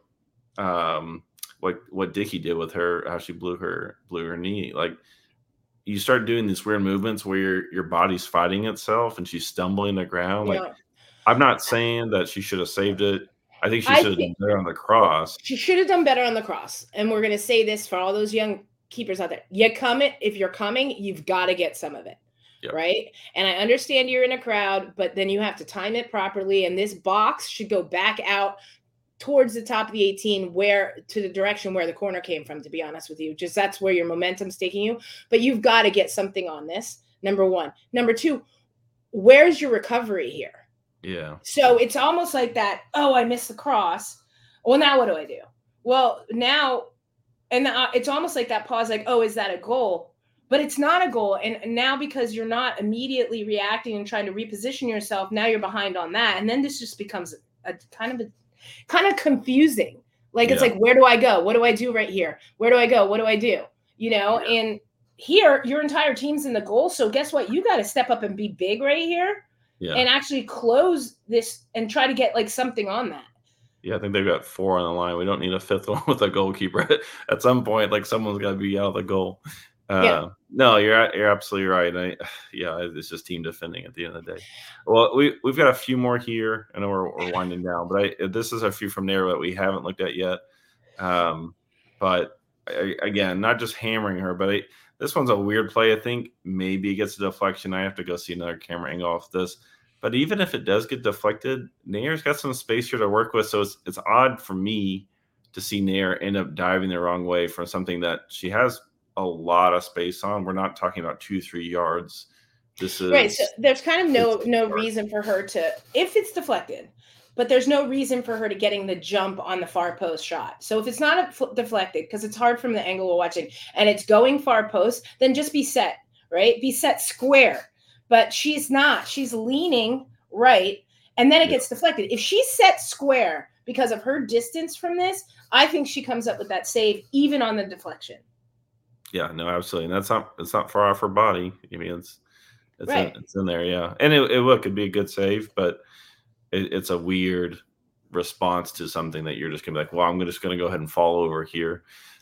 what Dickey did with her, how she blew her knee. Like, you start doing these weird movements where your body's fighting itself and she's stumbling the ground. Like, I'm not saying that she should have saved it. I think she should have done better on the cross. She should have done better on the cross. And we're going to say this for all those young keepers out there. If you're coming, you've got to get some of it. Yep. Right. And I understand you're in a crowd, but then you have to time it properly. And this box should go back out towards the top of the 18, to the direction where the corner came from, to be honest with you. Just that's where your momentum's taking you. But you've got to get something on this, number one. Number two, where's your recovery here? Yeah. So it's almost like that, I missed the cross. Well, now what do I do? Well, now, and it's almost like that pause, like, is that a goal? But it's not a goal. And now, because you're not immediately reacting and trying to reposition yourself, now you're behind on that. And then this just becomes a kind of confusing. It's like, where do I go? What do I do right here? Where do I go? What do I do? And here your entire team's in the goal. So guess what? You got to step up and be big right here. and actually close this and try to get like something on that. Yeah, I think they've got 4 on the line. We don't need a 5th one with a goalkeeper. At some point, like someone's got to be out of the goal. No, you're absolutely right. It's just team defending at the end of the day. Well, we've got a few more here. I know we're winding down, but this is a few from there that we haven't looked at yet. But again, not just hammering her, but this one's a weird play. I think maybe it gets a deflection. I have to go see another camera angle off this. But even if it does get deflected, Nair's got some space here to work with. So it's odd for me to see Nair end up diving the wrong way for something that she has a lot of space on. We're not talking about 2-3 yards. This is right. So there's kind of no reason for her to, if it's deflected, but there's no reason for her to getting the jump on the far post shot. So if it's not deflected, because it's hard from the angle we're watching, and it's going far post, then just be set, right? Be set square. But she's not. She's leaning right, and then it gets deflected. If she's set square because of her distance from this, I think she comes up with that save even on the deflection. Yeah, no, absolutely. And it's not far off her body. I mean, it's right. It's in there, yeah. And it could be a good save, but it's a weird response to something that you're just gonna be like, well, I'm just gonna go ahead and fall over here.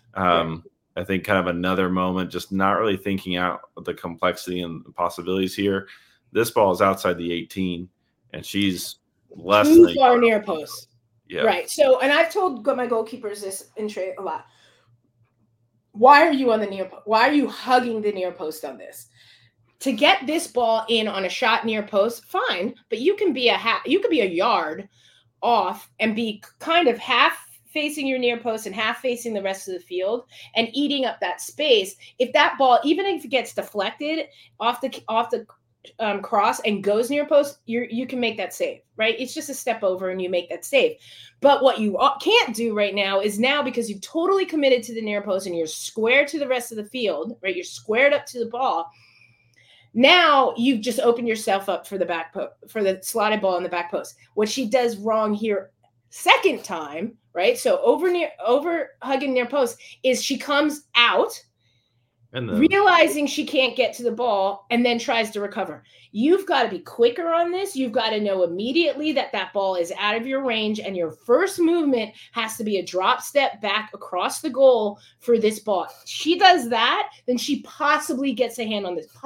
I think kind of another moment, just not really thinking out the complexity and the possibilities here. This ball is outside the 18, and she's less too far near post. Yeah, right. So, and I've told my goalkeepers this in trade a lot. Why are you on the near post? Why are you hugging the near post on this? To get this ball in on a shot near post, fine, but you can be a yard off and be kind of half facing your near post and half facing the rest of the field and eating up that space. If that ball, even if it gets deflected off the cross and goes near post, you can make that save, right? It's just a step over and you make that save. But what you can't do right now is because you've totally committed to the near post and you're square to the rest of the field, right? You're squared up to the ball. Now you've just opened yourself up for the for the slotted ball in the back post. What she does wrong here second time, right? So over hugging near post is she comes out and then realizing she can't get to the ball and then tries to recover. You've got to be quicker on this. You've got to know immediately that ball is out of your range, and your first movement has to be a drop step back across the goal for this ball. She does that, then she possibly gets a hand on this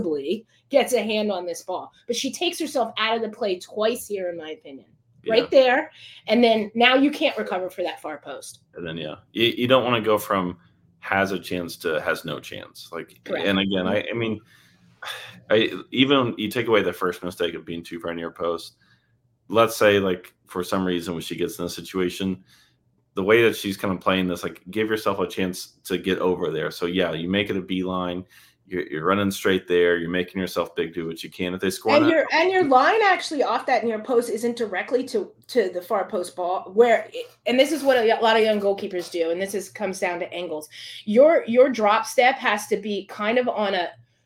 ball. But she takes herself out of the play twice here, in my opinion. Right there. And then now you can't recover for that far post. And then, you don't want to go from has a chance to has no chance. Like, correct. And again, I mean, even you take away the first mistake of being too far near post. Let's say, like, for some reason when she gets in a situation, the way that she's kind of playing this, like, give yourself a chance to get over there. So you make it a beeline. You're running straight there. You're making yourself big. Do what you can. If they score, and your line actually off that near post isn't directly to the far post ball. And this is what a lot of young goalkeepers do. And this comes down to angles. Your drop step has to be kind of on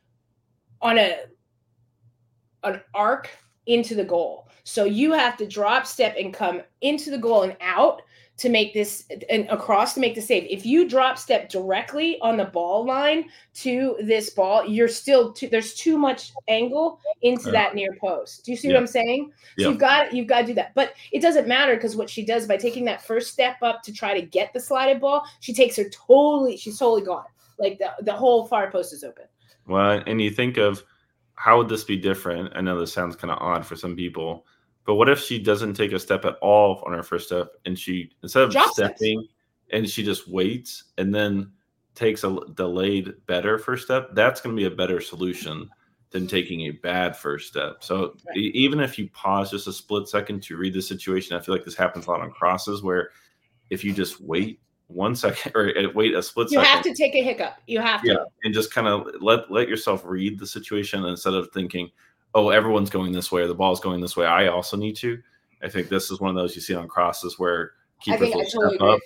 an arc into the goal. So you have to drop step and come into the goal and out to make this and across to make the save. If you drop step directly on the ball line to this ball, you're still there's too much angle into that near post. Do you see what I'm saying? So you've got to do that. But it doesn't matter, because what she does by taking that first step up to try to get the slided ball, she's totally gone. Like the whole far post is open. Well, and you think of how would this be different? I know this sounds kind of odd for some people, but what if she doesn't take a step at all on her first step, and she, instead of stepping, and she just waits and then takes a delayed better first step? That's going to be a better solution than taking a bad first step. So even if you pause just a split second to read the situation, I feel like this happens a lot on crosses, where if you just wait 1 second or wait a split second, you have to take a hiccup. You have to, and just kind of let yourself read the situation instead of thinking, oh, everyone's going this way or the ball's going this way, I also need to. I think this is one of those you see on crosses where keepers will step up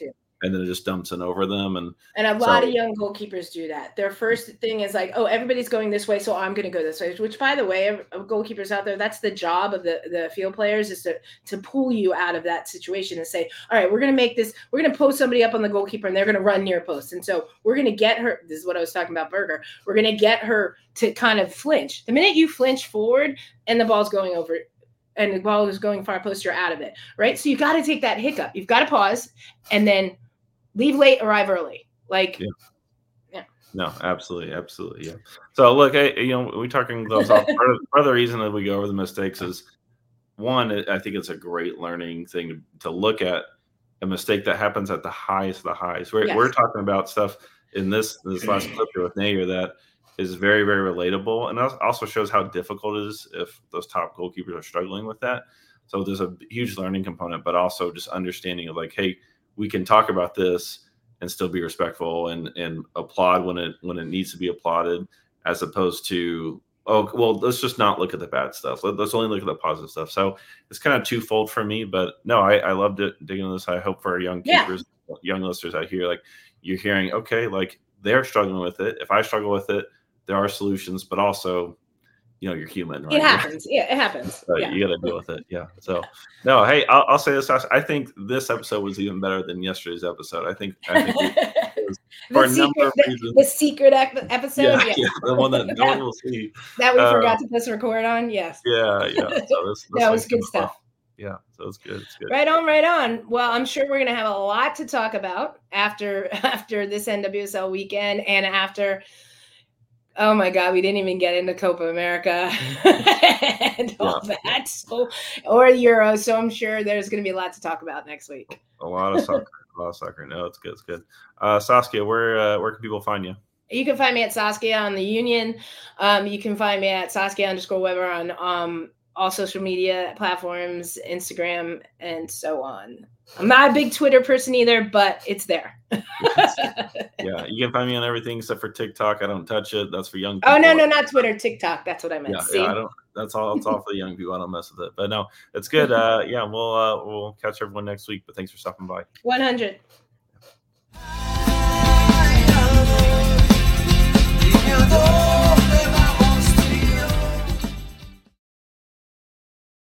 and then it just dumps in over them. And a lot of young goalkeepers do that. Their first thing is like, oh, everybody's going this way, so I'm going to go this way. Which, by the way, goalkeepers out there, that's the job of the field players, is to pull you out of that situation and say, all right, we're going to make this. We're going to post somebody up on the goalkeeper, and they're going to run near post. And so we're going to get her. This is what I was talking about, Berger. We're going to get her to kind of flinch. The minute you flinch forward and the ball's going over, and the ball is going far post, you're out of it, right? So you got to take that hiccup. You've got to pause and then leave late, arrive early. Like, yeah. No, absolutely. Yeah. So look, we talking gloves off. Part of the reason that we go over the mistakes is, one, I think it's a great learning thing to look at a mistake that happens at the highest of the highs. We're talking about stuff in this last clip here with Nayer that is very, very relatable, and also shows how difficult it is if those top goalkeepers are struggling with that. So there's a huge learning component, but also just understanding of like, hey, we can talk about this and still be respectful and applaud when it needs to be applauded, as opposed to, oh, well, let's just not look at the bad stuff. Let's only look at the positive stuff. So it's kind of twofold for me, but no, I loved it digging into this. I hope for our young keepers, young listeners out here, like you're hearing, okay, like they're struggling with it. If I struggle with it, there are solutions, but also, you're human, right? It happens. Yeah, it happens. So you got to deal with it. Yeah. So no, hey, I'll say this. I think this episode was even better than yesterday's episode. I think it was for a number of reasons. The secret episode. Yeah, the one that no one will see. That we forgot to press record on. Yes. Yeah. So that was good stuff. Yeah, so it's good. It's good. Right on. Well, I'm sure we're going to have a lot to talk about after this NWSL weekend and after. Oh my God, we didn't even get into Copa America and all that, or Euro. So I'm sure there's going to be a lot to talk about next week. A lot of soccer. No, it's good. It's good. Saskia, where can people find you? You can find me at Saskia on the Union. You can find me at Saskia_Weber on all social media platforms, Instagram, and so on. I'm not a big Twitter person either, but it's there. Yeah, you can find me on everything except for TikTok. I don't touch it. That's for young people. Oh, no, not Twitter, TikTok. That's what I meant. Yeah, I don't. That's all. It's all for the young people. I don't mess with it. But no, it's good. We'll catch everyone next week. But thanks for stopping by. 100.